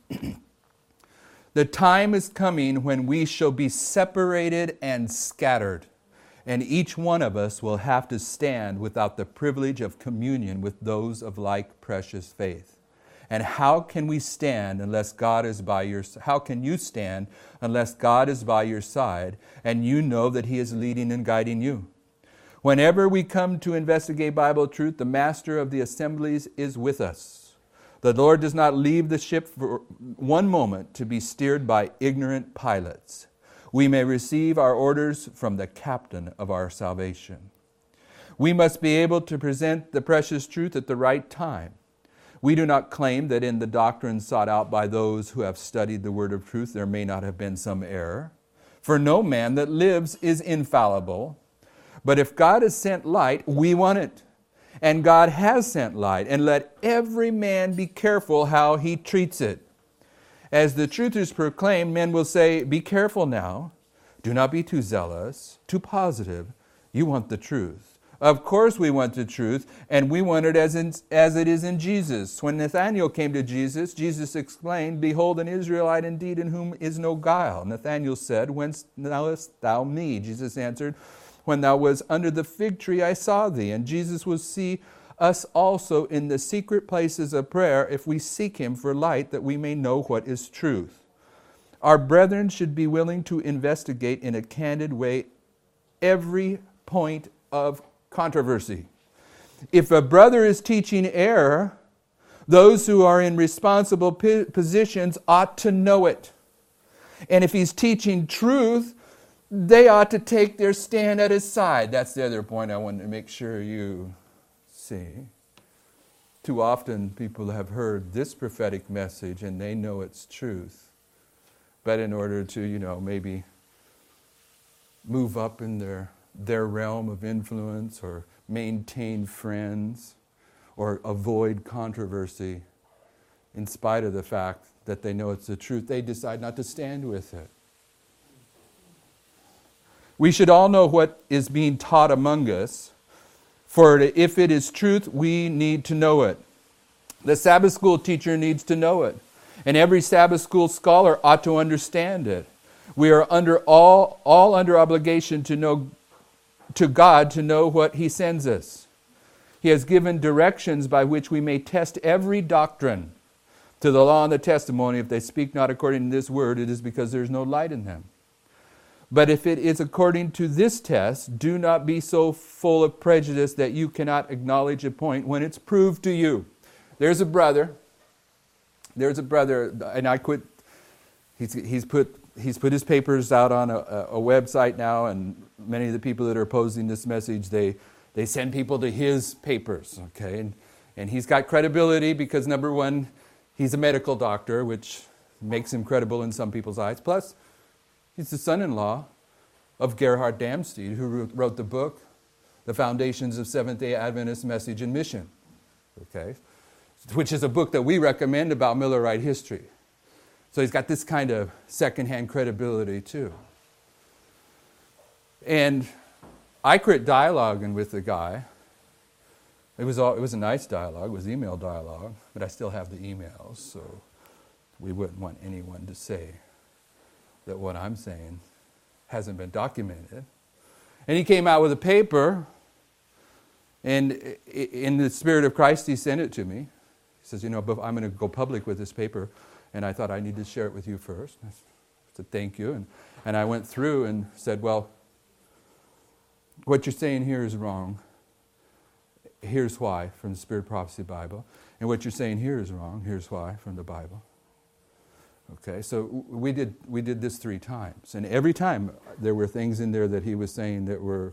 S1: The time is coming when we shall be separated and scattered, and each one of us will have to stand without the privilege of communion with those of like precious faith. And how can we stand unless God is by your side? How can you stand unless God is by your side and you know that He is leading and guiding you? Whenever we come to investigate Bible truth, the master of the assemblies is with us. The Lord does not leave the ship for one moment to be steered by ignorant pilots. We may receive our orders from the captain of our salvation. We must be able to present the precious truth at the right time. We do not claim that in the doctrine sought out by those who have studied the word of truth there may not have been some error. For no man that lives is infallible. But if God has sent light, we want it. And God has sent light. And let every man be careful how he treats it. As the truth is proclaimed, men will say, be careful now. Do not be too zealous, too positive. You want the truth. Of course we want the truth, and we want it as it is in Jesus. When Nathanael came to Jesus, Jesus explained, behold, an Israelite indeed in whom is no guile. Nathanael said, whence knowest thou me? Jesus answered, when thou wast under the fig tree I saw thee. And Jesus will see us also in the secret places of prayer if we seek him for light, that we may know what is truth. Our brethren should be willing to investigate in a candid way every point of controversy. If a brother is teaching error, those who are in responsible positions ought to know it. And if he's teaching truth, they ought to take their stand at his side. That's the other point I wanted to make sure you see. Too often people have heard this prophetic message and they know it's truth. But in order to, maybe move up in their realm of influence or maintain friends or avoid controversy, in spite of the fact that they know it's the truth, they decide not to stand with it. We should all know what is being taught among us, for if it is truth, we need to know it. The Sabbath school teacher needs to know it, and every Sabbath school scholar ought to understand it. We are all under obligation to God to know what he sends us. He has given directions by which we may test every doctrine. To the law and the testimony, if they speak not according to this word, it is because there is no light in them. But if it is according to this test, do not be so full of prejudice that you cannot acknowledge a point when it's proved to you. There's a brother, and I quit. He's put his papers out on a website now, and many of the people that are opposing this message, they send people to his papers, okay? And he's got credibility because, number one, he's a medical doctor, which makes him credible in some people's eyes. Plus, he's the son-in-law of Gerhard Damsteed, who wrote the book, The Foundations of Seventh-day Adventist Message and Mission, okay? Which is a book that we recommend about Millerite history. So he's got this kind of second-hand credibility too. And I quit dialoguing with the guy. It was a nice dialogue. It was email dialogue, but I still have the emails, so we wouldn't want anyone to say that what I'm saying hasn't been documented. And he came out with a paper, and in the Spirit of Christ, he sent it to me. He says, but I'm going to go public with this paper, and I thought I need to share it with you first. I said, thank you. And I went through and said, well, what you're saying here is wrong. Here's why, from the Spirit Prophecy Bible. And what you're saying here is wrong. Here's why, from the Bible. Okay, so we did this 3 times. And every time there were things in there that he was saying that were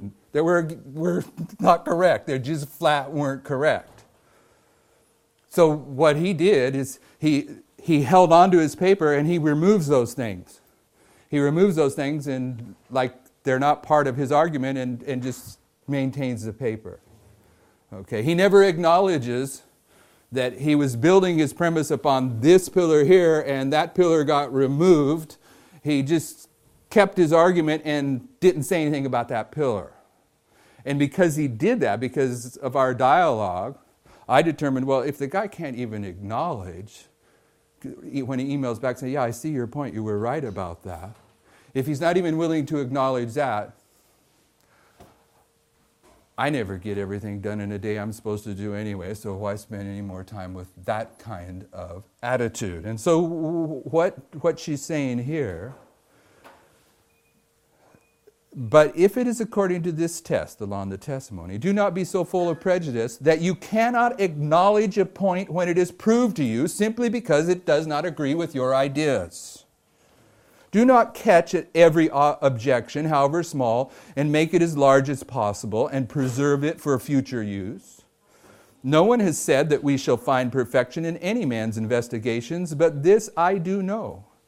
S1: not correct. They just flat weren't correct. So what he did is he held on to his paper and he removes those things. He removes those things and like they're not part of his argument and just maintains the paper. Okay, he never acknowledges that he was building his premise upon this pillar here and that pillar got removed. He just kept his argument and didn't say anything about that pillar. And because he did that, because of our dialogue, I determined, well, if the guy can't even acknowledge, when he emails back saying, yeah, I see your point, you were right about that. If he's not even willing to acknowledge that, I never get everything done in a day I'm supposed to do anyway, so why spend any more time with that kind of attitude? And so what she's saying here, but if it is according to this test, the law and the testimony, do not be so full of prejudice that you cannot acknowledge a point when it is proved to you simply because it does not agree with your ideas. Do not catch at every objection, however small, and make it as large as possible and preserve it for future use. No one has said that we shall find perfection in any man's investigations, but this I do know,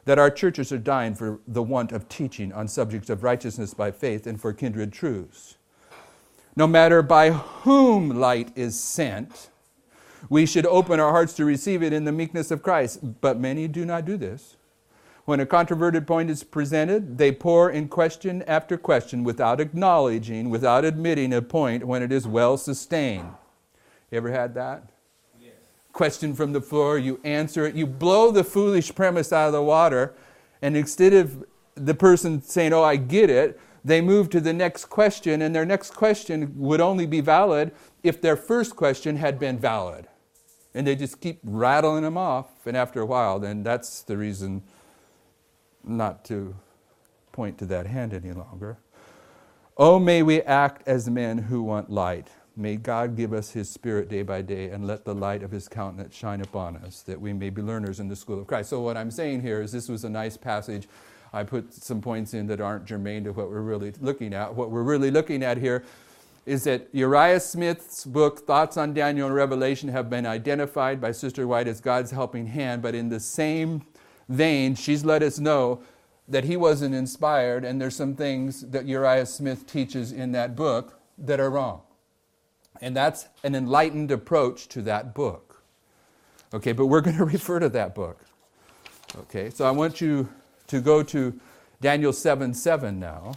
S1: that our churches are dying for the want of teaching on subjects of righteousness by faith and for kindred truths. No matter by whom light is sent, we should open our hearts to receive it in the meekness of Christ. But many do not do this. When a controverted point is presented, they pour in question after question without acknowledging, without admitting a point when it is well sustained. You ever had that? Yes. Question from the floor, you answer it, you blow the foolish premise out of the water, and instead of the person saying, oh, I get it, they move to the next question, and their next question would only be valid if their first question had been valid. And they just keep rattling them off, and after a while, then that's the reason not to point to that hand any longer. Oh, may we act as men who want light. May God give us His Spirit day by day, and let the light of His countenance shine upon us, that we may be learners in the school of Christ. So what I'm saying here is this was a nice passage. I put some points in that aren't germane to what we're really looking at. What we're really looking at here is that Uriah Smith's book, Thoughts on Daniel and Revelation, have been identified by Sister White as God's helping hand, but in the same vein, she's let us know that he wasn't inspired, and there's some things that Uriah Smith teaches in that book that are wrong. And that's an enlightened approach to that book. Okay, but we're going to refer to that book. Okay, so I want you to go to Daniel 7:7 now.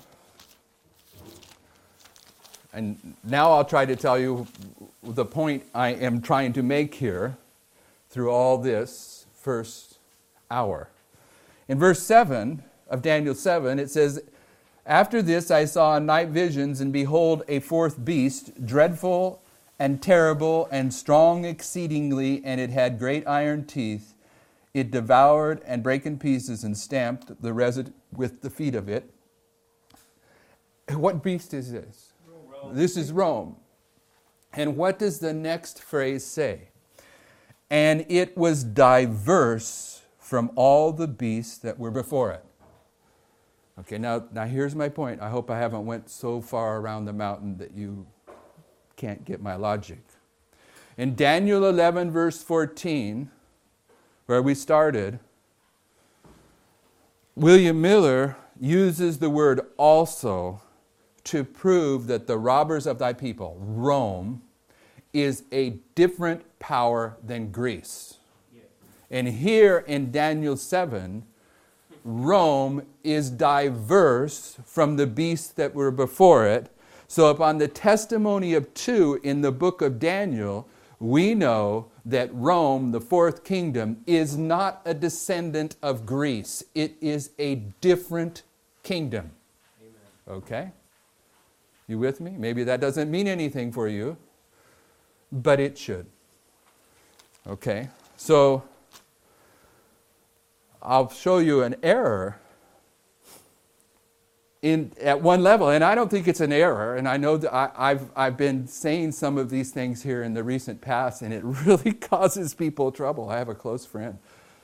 S1: And now I'll try to tell you the point I am trying to make here through all this first hour. In verse 7 of Daniel 7, it says, after this I saw in night visions, and behold, a fourth beast, dreadful and terrible and strong exceedingly, and it had great iron teeth. It devoured and brake in pieces and stamped the resident with the feet of it. What beast is this? Rome. This is Rome. And what does the next phrase say? And it was diverse from all the beasts that were before it. Okay, now here's my point. I hope I haven't went so far around the mountain that you can't get my logic. In Daniel 11, verse 14, where we started, William Miller uses the word also to prove that the robbers of thy people, Rome, is a different power than Greece. And here in Daniel 7, Rome is diverse from the beasts that were before it. So upon the testimony of two in the book of Daniel, we know that Rome, the fourth kingdom, is not a descendant of Greece. It is a different kingdom. Amen. Okay? You with me? Maybe that doesn't mean anything for you, but it should. Okay? So I'll show you an error at one level, and I don't think it's an error, and I know that I've been saying some of these things here in the recent past, and it really causes people trouble. I have a close friend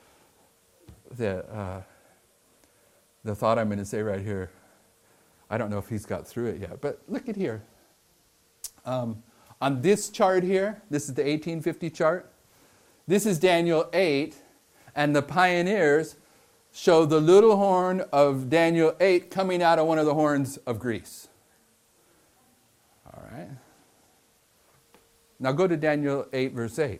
S1: that the thought I'm going to say right here, I don't know if he's got through it yet, but look at here. On this chart here, this is the 1850 chart. This is Daniel 8. And the pioneers show the little horn of Daniel 8 coming out of one of the horns of Greece. All right. Now go to Daniel 8, verse 8.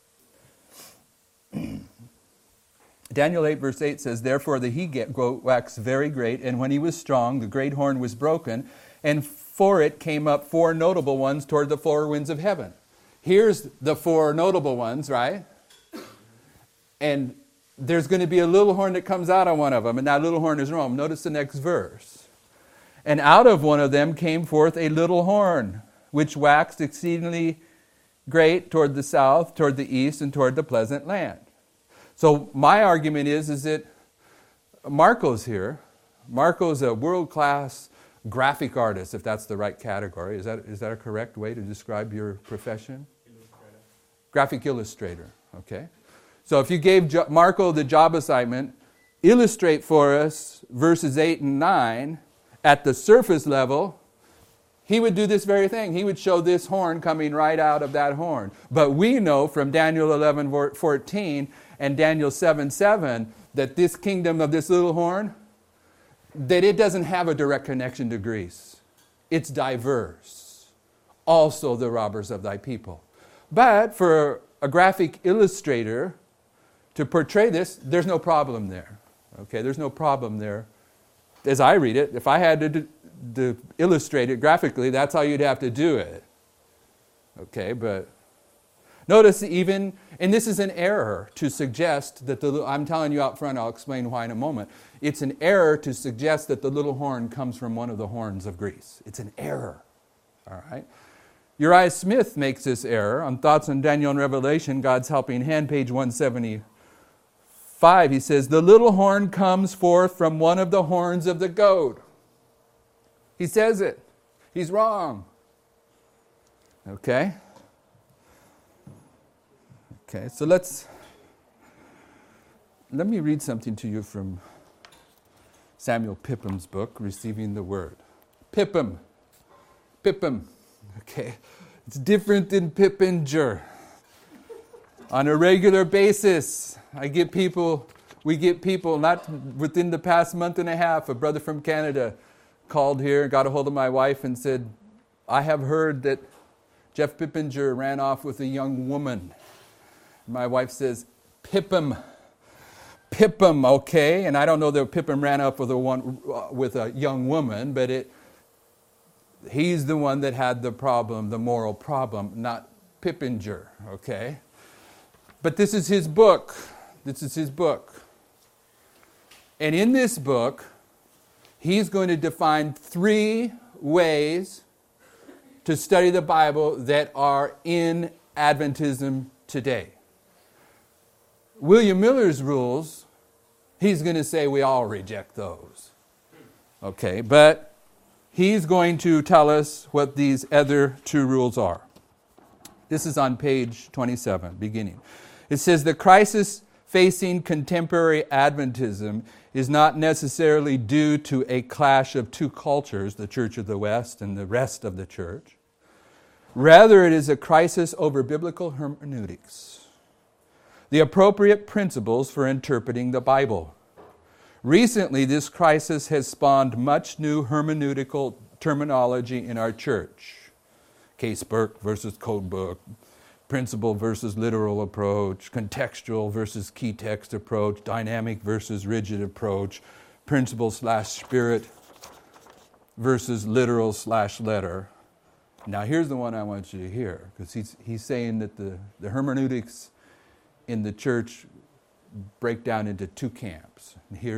S1: Daniel 8, verse 8 says, therefore the he waxed very great, and when he was strong, the great horn was broken, and for it came up four notable ones toward the four winds of heaven. Here's the four notable ones, right? And there's going to be a little horn that comes out of one of them, and that little horn is Rome. Notice the next verse. And out of one of them came forth a little horn, which waxed exceedingly great toward the south, toward the east, and toward the pleasant land. So my argument is that Marco's here. Marco's a world-class graphic artist, if that's the right category. Is that a correct way to describe your profession? Illustrator. Graphic illustrator, okay. So if you gave Marco the job assignment, illustrate for us verses 8 and 9 at the surface level, he would do this very thing. He would show this horn coming right out of that horn. But we know from Daniel 11:14 and Daniel 7:7, that this kingdom of this little horn, that it doesn't have a direct connection to Greece. It's diverse. Also the robbers of thy people. But for a graphic illustrator to portray this, there's no problem there. Okay, there's no problem there. As I read it, if I had to illustrate it graphically, that's how you'd have to do it. Okay, but notice even, and this is an error to suggest that I'm telling you out front, I'll explain why in a moment. It's an error to suggest that the little horn comes from one of the horns of Greece. It's an error. All right? Uriah Smith makes this error on Thoughts on Daniel and Revelation, God's Helping Hand, page 175. He says, the little horn comes forth from one of the horns of the goat. He says it. He's wrong. Okay? Okay, so let me read something to you from Samuel Pippin's book, Receiving the Word. Pippin. Okay, it's different than Pippinger. On a regular basis, we get people, not within the past month and a half, a brother from Canada called here, got a hold of my wife and said, I have heard that Jeff Pippinger ran off with a young woman. My wife says, Pippin, okay, and I don't know that Pippin ran off with a young woman, but he's the one that had the problem, the moral problem, not Pippinger, okay? But this is his book. And in this book, he's going to define 3 ways to study the Bible that are in Adventism today. William Miller's rules, he's going to say we all reject those. Okay, but he's going to tell us what these other 2 rules are. This is on page 27, beginning. It says, the crisis facing contemporary Adventism is not necessarily due to a clash of 2 cultures, the Church of the West and the rest of the church. Rather, it is a crisis over biblical hermeneutics, the appropriate principles for interpreting the Bible. Recently, this crisis has spawned much new hermeneutical terminology in our church. Case Burke versus code book, principle versus literal approach, contextual versus key text approach, dynamic versus rigid approach, principle/spirit versus literal/letter. Now here's the one I want you to hear, because he's saying that the hermeneutics in the church break down into 2 camps.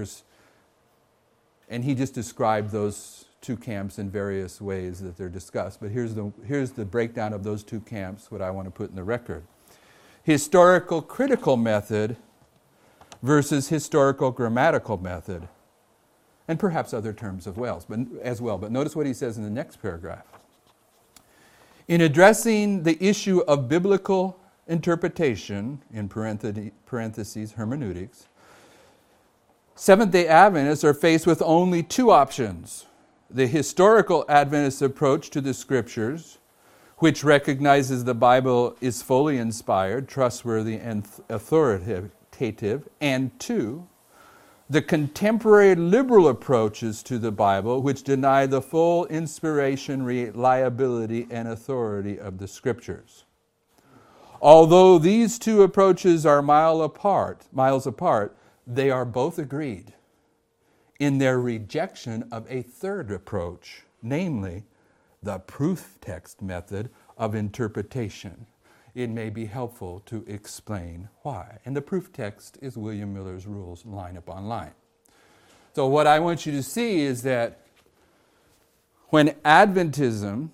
S1: And he just described those 2 camps in various ways that they're discussed. But here's the breakdown of those 2 camps, what I want to put in the record. Historical critical method versus historical grammatical method. And perhaps other terms as well. But notice what he says in the next paragraph. In addressing the issue of biblical interpretation, in parentheses, hermeneutics, Seventh-day Adventists are faced with only 2 options. The historical Adventist approach to the Scriptures, which recognizes the Bible is fully inspired, trustworthy, and authoritative, and 2, the contemporary liberal approaches to the Bible, which deny the full inspiration, reliability, and authority of the Scriptures. Although these 2 approaches are miles apart, they are both agreed in their rejection of a third approach, namely the proof text method of interpretation. It may be helpful to explain why. And the proof text is William Miller's rules, line upon line. So what I want you to see is that when Adventism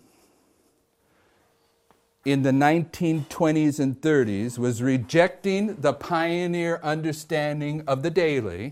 S1: in the 1920s and 30s was rejecting the pioneer understanding of the daily,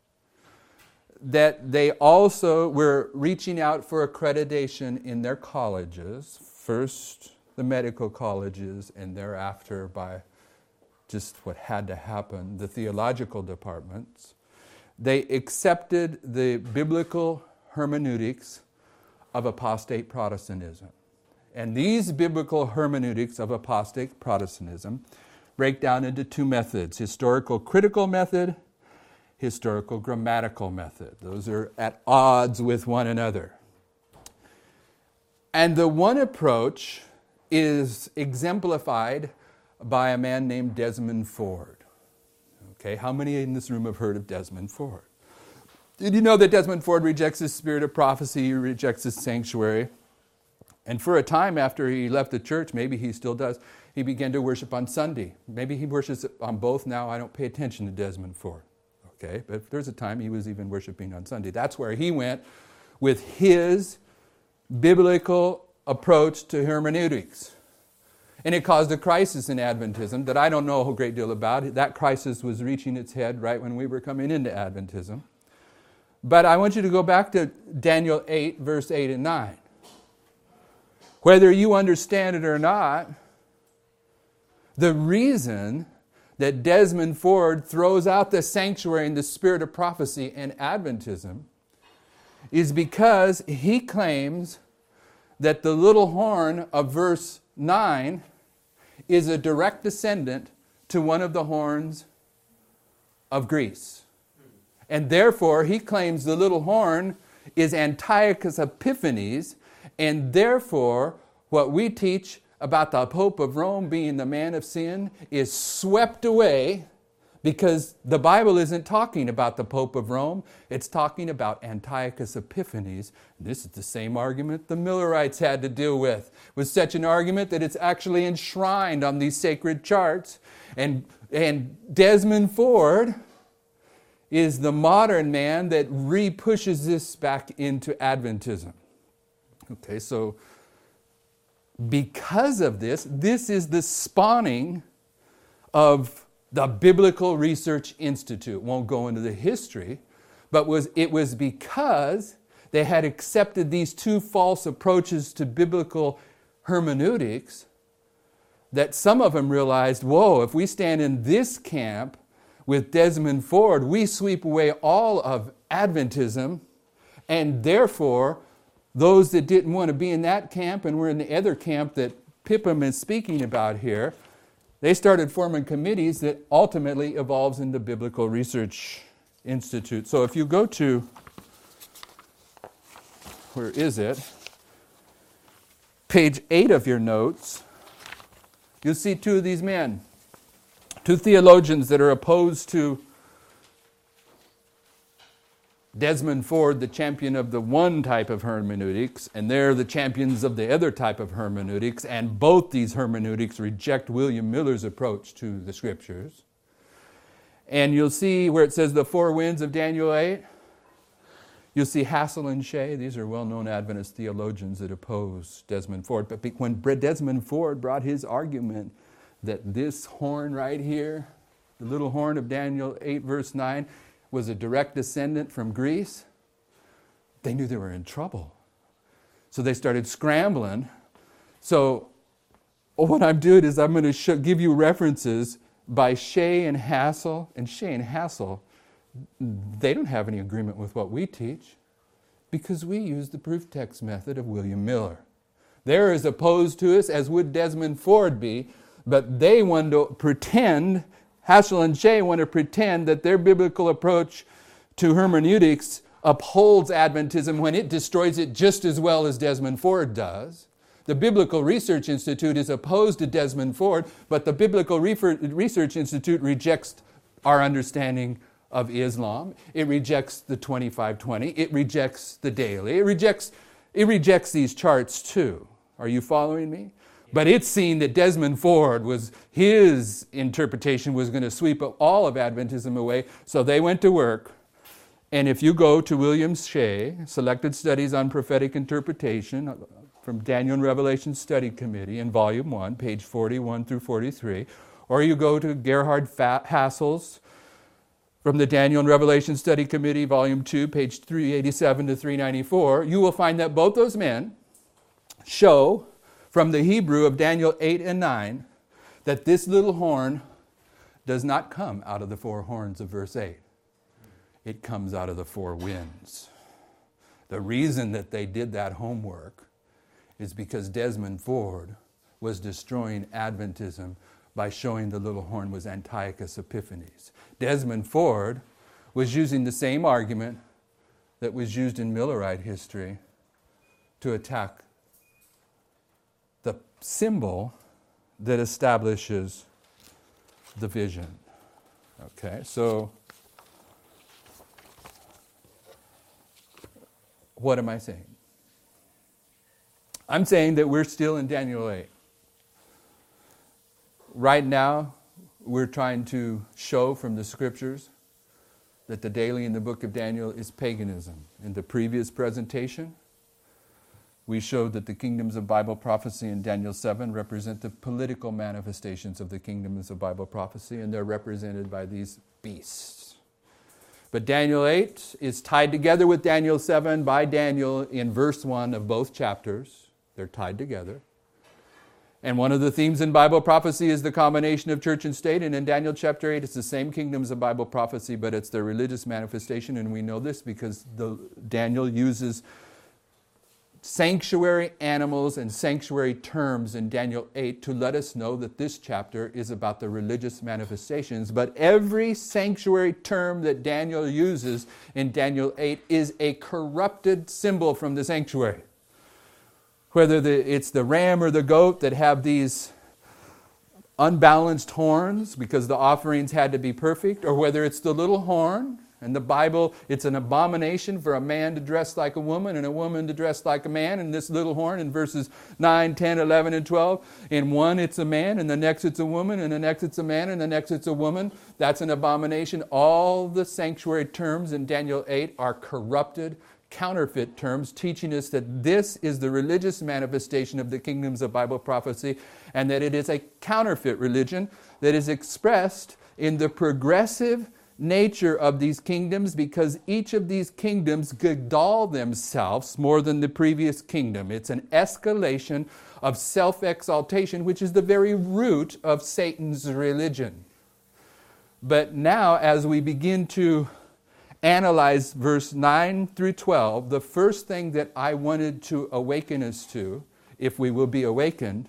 S1: that they also were reaching out for accreditation in their colleges, first the medical colleges and thereafter by just what had to happen, the theological departments. They accepted the biblical hermeneutics of apostate Protestantism. And these biblical hermeneutics of apostate Protestantism break down into two methods: historical critical method, historical grammatical method. Those are at odds with one another. And the one approach is exemplified by a man named Desmond Ford. Okay, how many in this room have heard of Desmond Ford? Did you know that Desmond Ford rejects the spirit of prophecy, he rejects his sanctuary? And for a time after he left the church, maybe he still does, he began to worship on Sunday. Maybe he worships on both now. I don't pay attention to Desmond Ford. Okay, but there's a time he was even worshiping on Sunday. That's where he went with his biblical approach to hermeneutics. And it caused a crisis in Adventism that I don't know a great deal about. That crisis was reaching its head right when we were coming into Adventism. But I want you to go back to Daniel 8, verse 8 and 9. Whether you understand it or not, the reason that Desmond Ford throws out the sanctuary and the spirit of prophecy in Adventism is because he claims that the little horn of verse 9 is a direct descendant to one of the horns of Greece. And therefore, he claims the little horn is Antiochus Epiphanes, and therefore, what we teach about the Pope of Rome being the man of sin is swept away, because the Bible isn't talking about the Pope of Rome, it's talking about Antiochus Epiphanes. This is the same argument the Millerites had to deal with. It was such an argument that it's actually enshrined on these sacred charts. And Desmond Ford is the modern man that re-pushes this back into Adventism. Okay, so because of this, this is the spawning of the Biblical Research Institute. Won't go into the history, but it was because they had accepted these two false approaches to biblical hermeneutics that some of them realized, whoa, if we stand in this camp with Desmond Ford, we sweep away all of Adventism, and therefore those that didn't want to be in that camp and were in the other camp that Pippin is speaking about here, they started forming committees that ultimately evolves into Biblical Research Institute. So if you go to, where is it? Page 8 of your notes, you'll see two of these men, two theologians that are opposed to Desmond Ford, the champion of the one type of hermeneutics, and they're the champions of the other type of hermeneutics, and both these hermeneutics reject William Miller's approach to the Scriptures. And you'll see where it says the four winds of Daniel 8, you'll see Hassel and Shea. These are well-known Adventist theologians that oppose Desmond Ford. But when Desmond Ford brought his argument that this horn right here, the little horn of Daniel 8, verse 9, was a direct descendant from Greece, they knew they were in trouble. So they started scrambling. So what I'm doing is I'm going to give you references by Shea and Hassel. And Shea and Hassel, they don't have any agreement with what we teach because we use the proof text method of William Miller. They're as opposed to us as would Desmond Ford be, but they want to pretend, Hassel and Shea want to pretend that their biblical approach to hermeneutics upholds Adventism when it destroys it just as well as Desmond Ford does. The Biblical Research Institute is opposed to Desmond Ford, but the Biblical Research Institute rejects our understanding of Islam. It rejects the 2520. It rejects the daily. It rejects these charts too. Are you following me? But it's seen that Desmond Ford his interpretation was going to sweep all of Adventism away, so they went to work. And if you go to William Shea, Selected Studies on Prophetic Interpretation, from Daniel and Revelation Study Committee in Volume 1, page 41 through 43, or you go to Gerhard Hassel's from the Daniel and Revelation Study Committee, Volume 2, page 387 to 394, you will find that both those men show from the Hebrew of Daniel 8 and 9, that this little horn does not come out of the four horns of verse 8. It comes out of the four winds. The reason that they did that homework is because Desmond Ford was destroying Adventism by showing the little horn was Antiochus Epiphanes. Desmond Ford was using the same argument that was used in Millerite history to attack the symbol that establishes the vision. Okay, so what am I saying? I'm saying that we're still in Daniel 8. Right now, we're trying to show from the scriptures that the daily in the book of Daniel is paganism. In the previous presentation, we showed that the kingdoms of Bible prophecy in Daniel 7 represent the political manifestations of the kingdoms of Bible prophecy, and they're represented by these beasts. But Daniel 8 is tied together with Daniel 7 by Daniel in verse 1 of both chapters. They're tied together. And one of the themes in Bible prophecy is the combination of church and state. And in Daniel chapter 8, it's the same kingdoms of Bible prophecy, but it's their religious manifestation. And we know this because Daniel uses sanctuary animals and sanctuary terms in Daniel 8 to let us know that this chapter is about the religious manifestations. But every sanctuary term that Daniel uses in Daniel 8 is a corrupted symbol from the sanctuary. Whether it's the ram or the goat that have these unbalanced horns because the offerings had to be perfect, or whether it's the little horn. In the Bible, it's an abomination for a man to dress like a woman and a woman to dress like a man. And this little horn in verses 9, 10, 11, and 12, in one it's a man, and the next it's a woman, and the next it's a man, and the next it's a woman. That's an abomination. All the sanctuary terms in Daniel 8 are corrupted, counterfeit terms, teaching us that this is the religious manifestation of the kingdoms of Bible prophecy, and that it is a counterfeit religion that is expressed in the progressive nature of these kingdoms, because each of these kingdoms gudal themselves more than the previous kingdom. It's an escalation of self-exaltation, which is the very root of Satan's religion. But now, as we begin to analyze verse 9 through 12, the first thing that I wanted to awaken us to, if we will be awakened,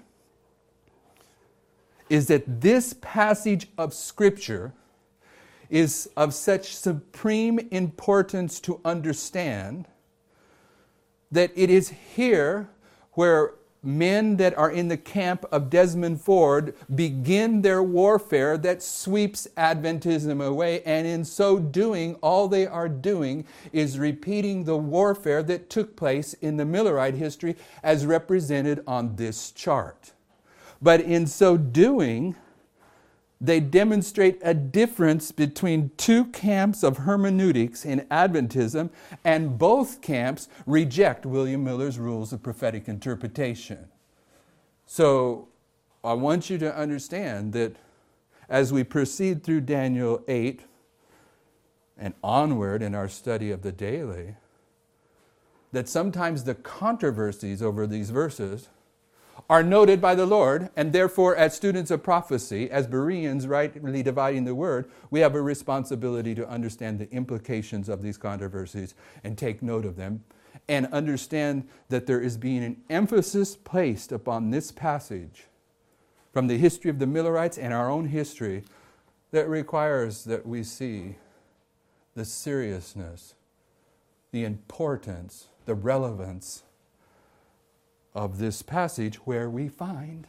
S1: is that this passage of Scripture is of such supreme importance to understand that it is here where men that are in the camp of Desmond Ford begin their warfare that sweeps Adventism away, and in so doing, all they are doing is repeating the warfare that took place in the Millerite history as represented on this chart. But in so doing, they demonstrate a difference between two camps of hermeneutics in Adventism, and both camps reject William Miller's rules of prophetic interpretation. So I want you to understand that as we proceed through Daniel 8 and onward in our study of the daily, that sometimes the controversies over these verses are noted by the Lord, and therefore as students of prophecy, as Bereans rightly dividing the word, we have a responsibility to understand the implications of these controversies and take note of them, and understand that there is being an emphasis placed upon this passage from the history of the Millerites and our own history that requires that we see the seriousness, the importance, the relevance of this passage where we find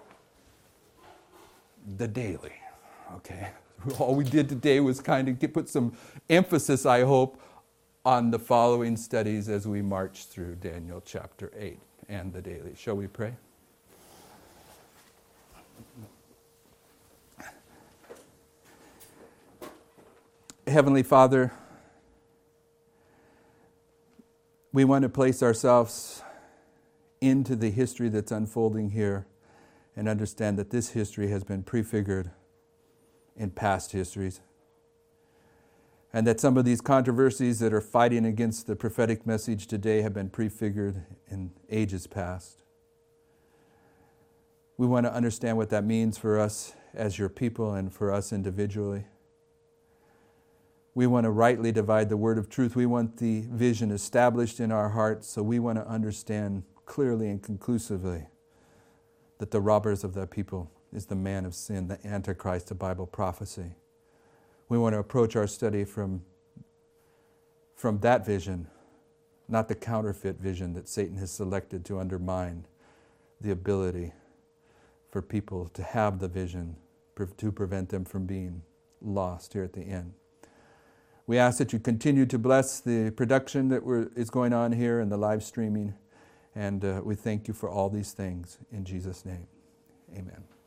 S1: the daily. Okay? All we did today was kind of put some emphasis, I hope, on the following studies as we march through Daniel chapter 8 and the daily. Shall we pray? Heavenly Father, we want to place ourselves into the history that's unfolding here and understand that this history has been prefigured in past histories, and that some of these controversies that are fighting against the prophetic message today have been prefigured in ages past. We want to understand what that means for us as your people and for us individually. We want to rightly divide the word of truth. We want the vision established in our hearts, so we want to understand clearly and conclusively that the robbers of that people is the man of sin, the Antichrist of Bible prophecy. We want to approach our study from that vision, not the counterfeit vision that Satan has selected to undermine the ability for people to have the vision, to prevent them from being lost here at the end. We ask that you continue to bless the production that is going on here and the live streaming. And we thank you for all these things. In Jesus' name, amen.